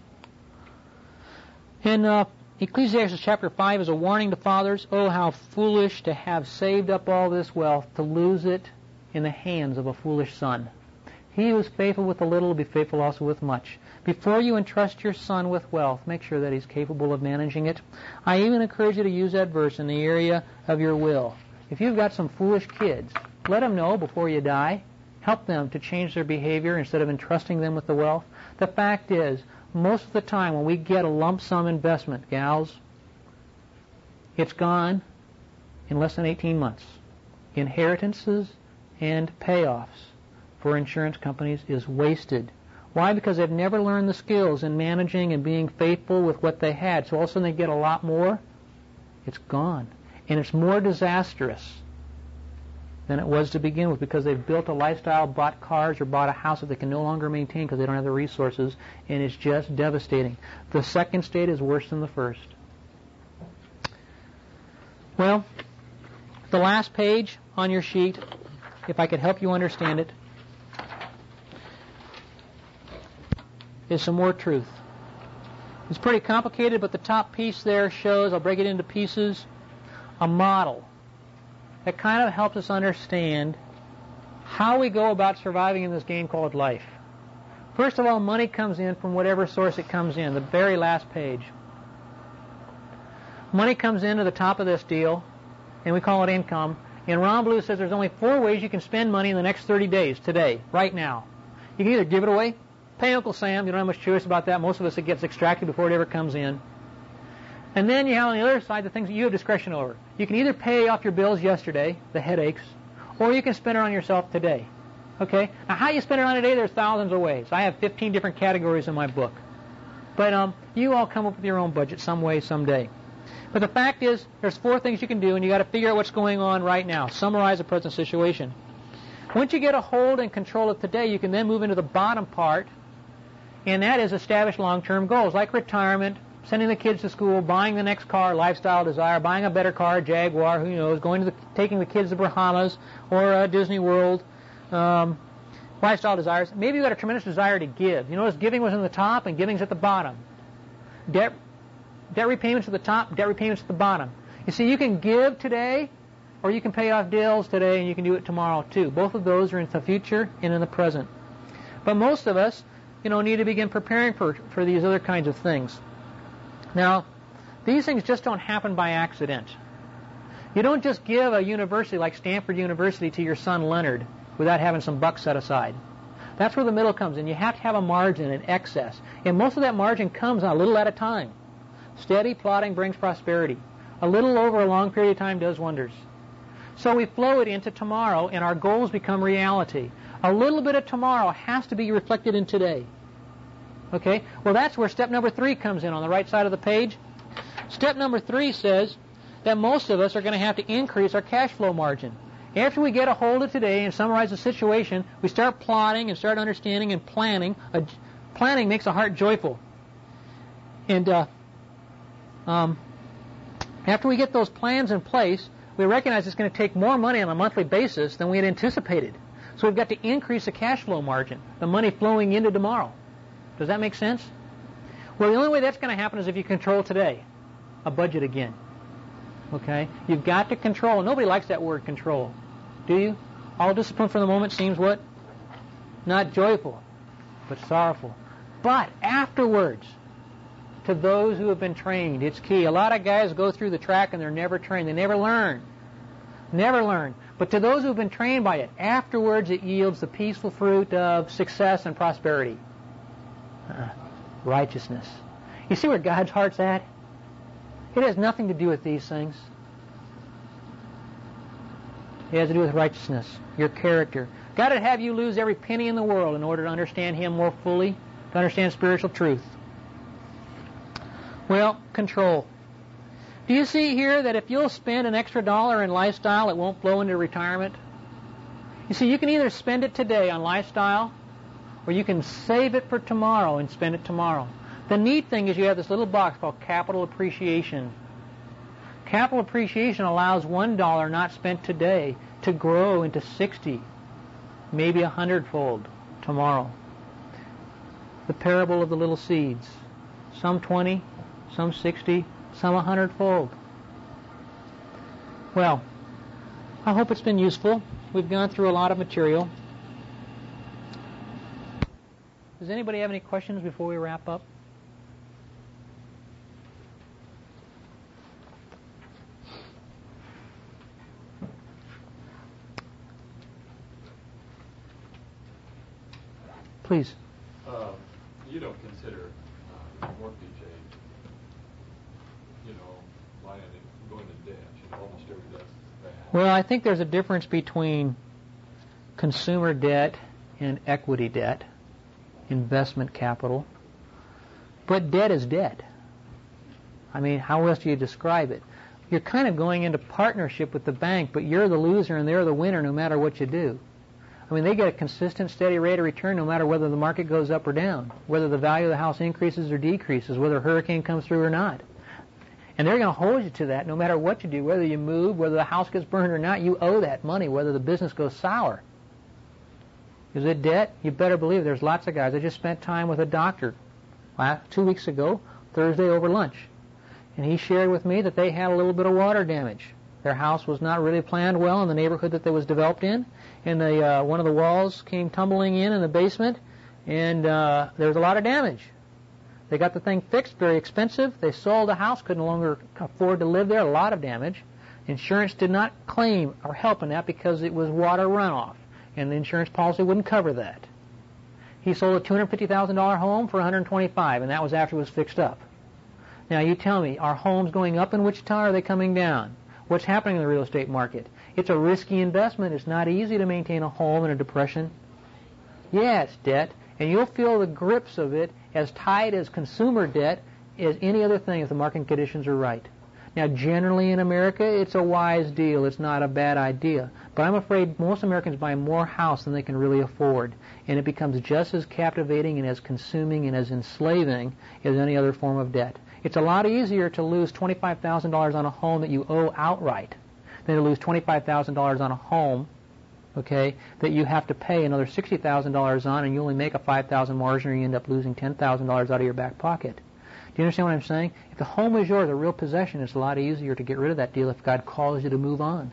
In uh, Ecclesiastes chapter five is a warning to fathers. Oh, how foolish to have saved up all this wealth, to lose it in the hands of a foolish son. He who is faithful with a little will be faithful also with much. Before you entrust your son with wealth, make sure that he's capable of managing it. I even encourage you to use that verse in the area of your will. If you've got some foolish kids, let them know before you die. Help them to change their behavior instead of entrusting them with the wealth. The fact is, most of the time when we get a lump sum investment, gals, it's gone in less than eighteen months. Inheritances and payoffs for insurance companies is wasted. Why? Because they've never learned the skills in managing and being faithful with what they had. So all of a sudden they get a lot more. It's gone. And it's more disastrous than it was to begin with, because they've built a lifestyle, bought cars, or bought a house that they can no longer maintain because they don't have the resources, and it's just devastating. The second state is worse than the first. Well, the last page on your sheet, if I could help you understand it, is some more truth. It's pretty complicated, but the top piece there shows, I'll break it into pieces, a model that kind of helps us understand how we go about surviving in this game called life. First of all, money comes in from whatever source it comes in, the very last page. Money comes into the top of this deal, and we call it income. And Ron Blue says there's only four ways you can spend money in the next thirty days, today, right now. You can either give it away, pay Uncle Sam, you don't have much choice about that. Most of us, it gets extracted before it ever comes in. And then you have on the other side the things that you have discretion over. You can either pay off your bills yesterday, the headaches, or you can spend it on yourself today. Okay? Now, how you spend it on today, there's thousands of ways. I have fifteen different categories in my book. But um, you all come up with your own budget some way, someday. But the fact is, there's four things you can do, and you got to figure out what's going on right now. Summarize the present situation. Once you get a hold and control of today, you can then move into the bottom part, and that is establish long-term goals, like retirement, sending the kids to school, buying the next car, lifestyle desire, buying a better car, Jaguar, who knows, going to the, taking the kids to Bahamas or uh, Disney World, um, lifestyle desires. Maybe you've got a tremendous desire to give. You notice giving was in the top and giving's at the bottom. Debt, debt repayments at the top, debt repayments at the bottom. You see, you can give today, or you can pay off bills today, and you can do it tomorrow too. Both of those are in the future and in the present. But most of us, you know, need to begin preparing for, for these other kinds of things. Now, these things just don't happen by accident. You don't just give a university like Stanford University to your son Leonard without having some bucks set aside. That's where the middle comes in. You have to have a margin, an excess. And most of that margin comes a little at a time. Steady plotting brings prosperity. A little over a long period of time does wonders. So we flow it into tomorrow, and our goals become reality. A little bit of tomorrow has to be reflected in today. Okay? Well, that's where step number three comes in on the right side of the page. Step number three says that most of us are going to have to increase our cash flow margin. After we get a hold of today and summarize the situation, we start plotting and start understanding and planning. Uh, planning makes a heart joyful. And uh, um, after we get those plans in place, we recognize it's going to take more money on a monthly basis than we had anticipated. So we've got to increase the cash flow margin, the money flowing into tomorrow. Does that make sense? Well, the only way that's going to happen is if you control today. A budget again. Okay? You've got to control. Nobody likes that word control. Do you? All discipline for the moment seems what? Not joyful, but sorrowful. But afterwards, to those who have been trained, it's key. A lot of guys go through the track and they're never trained. They never learn. Never learn. But to those who have been trained by it, afterwards it yields the peaceful fruit of success and prosperity. Uh, righteousness. You see where God's heart's at? It has nothing to do with these things. It has to do with righteousness, your character. God would have you lose every penny in the world in order to understand Him more fully, to understand spiritual truth. Well, control. Do you see here that if you'll spend an extra dollar in lifestyle, it won't flow into retirement? You see, you can either spend it today on lifestyle, or you can save it for tomorrow and spend it tomorrow. The neat thing is you have this little box called capital appreciation. Capital appreciation allows one dollar not spent today to grow into sixty, maybe a hundredfold tomorrow. The parable of the little seeds. Some twenty, some sixty, some a hundredfold. Well, I hope it's been useful. We've gone through a lot of material. Does anybody have any questions before we wrap up? Please. Uh, you don't consider uh, mortgage a, you know, buying and going to debt. You know, almost every debt's bad. Well, I think there's a difference between consumer debt and equity debt, investment capital. But debt is debt. I mean, how else do you describe it? You're kind of going into partnership with the bank, but you're the loser and they're the winner no matter what you do. I mean, they get a consistent, steady rate of return no matter whether the market goes up or down, whether the value of the house increases or decreases, whether a hurricane comes through or not. And they're going to hold you to that no matter what you do, whether you move, whether the house gets burned or not. You owe that money, whether the business goes sour. Is it debt? You better believe there's lots of guys. I just spent time with a doctor last, two weeks ago, Thursday over lunch. And he shared with me that they had a little bit of water damage. Their house was not really planned well in the neighborhood that it was developed in. And the, uh, one of the walls came tumbling in in the basement, and uh, there was a lot of damage. They got the thing fixed, very expensive. They sold the house, could no longer afford to live there, a lot of damage. Insurance did not claim or help in that because it was water runoff, and the insurance policy wouldn't cover that. He sold a two hundred fifty thousand dollars home for one hundred twenty-five thousand dollars, and that was after it was fixed up. Now you tell me, are homes going up in Wichita or are they coming down? What's happening in the real estate market? It's a risky investment. It's not easy to maintain a home in a depression. Yeah, it's debt, and you'll feel the grips of it as tight as consumer debt as any other thing if the market conditions are right. Now, generally in America, it's a wise deal. It's not a bad idea. But I'm afraid most Americans buy more house than they can really afford, and it becomes just as captivating and as consuming and as enslaving as any other form of debt. It's a lot easier to lose twenty-five thousand dollars on a home that you owe outright than to lose twenty-five thousand dollars on a home, okay, that you have to pay another sixty thousand dollars on, and you only make a five thousand dollars margin, or you end up losing ten thousand dollars out of your back pocket. Do you understand what I'm saying? If the home is yours, a real possession, it's a lot easier to get rid of that deal if God calls you to move on.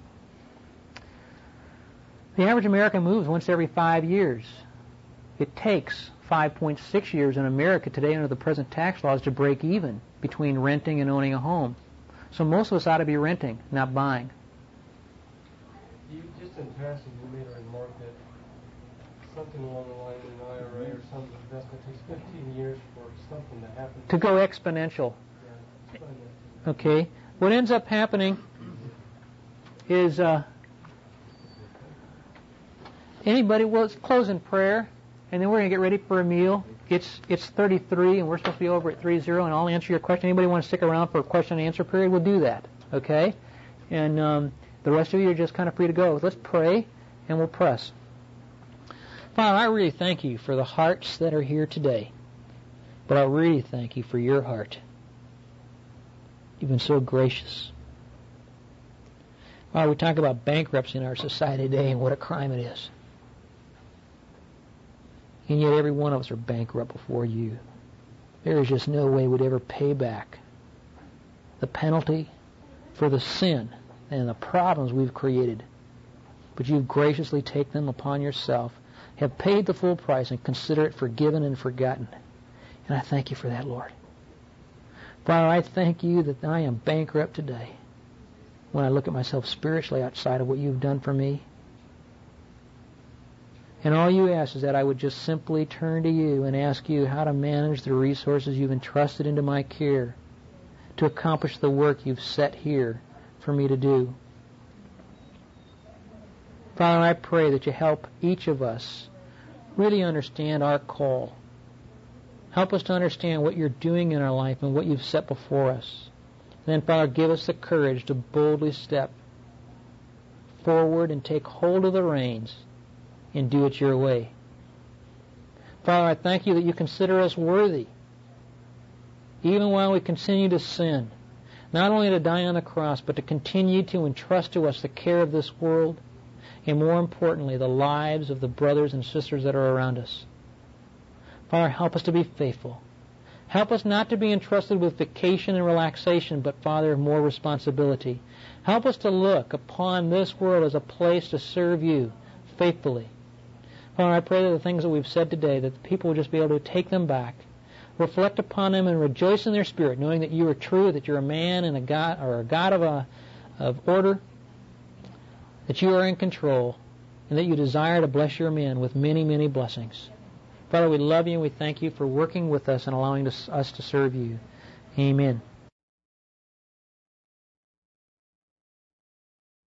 The average American moves once every five years. It takes five point six years in America today under the present tax laws to break even between renting and owning a home. So most of us ought to be renting, not buying. You, just in passing, you made a remark that something along the line of an I R A or some investment takes fifteen years for something to happen. To go exponential. Yeah, explain that. Okay. What ends up happening is uh, anybody, well, let's close in prayer, and then we're going to get ready for a meal. It's it's thirty-three, and we're supposed to be over at three zero, and I'll answer your question. Anybody want to stick around for a question and answer period, we'll do that. Okay? And um, the rest of you are just kind of free to go. Let's pray, and we'll press. Father, I really thank you for the hearts that are here today. But I really thank you for your heart. You've been so gracious. Father, we talk about bankruptcy in our society today and what a crime it is. And yet every one of us are bankrupt before you. There is just no way we'd ever pay back the penalty for the sin and the problems we've created. But you've graciously taken them upon yourself, have paid the full price, and consider it forgiven and forgotten. And I thank you for that, Lord. Father, I thank you that I am bankrupt today when I look at myself spiritually outside of what you've done for me. And all you ask is that I would just simply turn to you and ask you how to manage the resources you've entrusted into my care to accomplish the work you've set here for me to do. Father, I pray that you help each of us really understand our call. Help us to understand what you're doing in our life and what you've set before us. And then, Father, give us the courage to boldly step forward and take hold of the reins and do it your way. Father, I thank you that you consider us worthy, even while we continue to sin, not only to die on the cross, but to continue to entrust to us the care of this world, and more importantly, the lives of the brothers and sisters that are around us. Father, help us to be faithful. Help us not to be entrusted with vacation and relaxation, but, Father, more responsibility. Help us to look upon this world as a place to serve you faithfully. Father, I pray that the things that we've said today, that the people will just be able to take them back, reflect upon them, and rejoice in their spirit, knowing that you are true, that you're a man and a God, or a God of a of order, that you are in control, and that you desire to bless your men with many, many blessings. Father, we love you and we thank you for working with us and allowing us to serve you. Amen.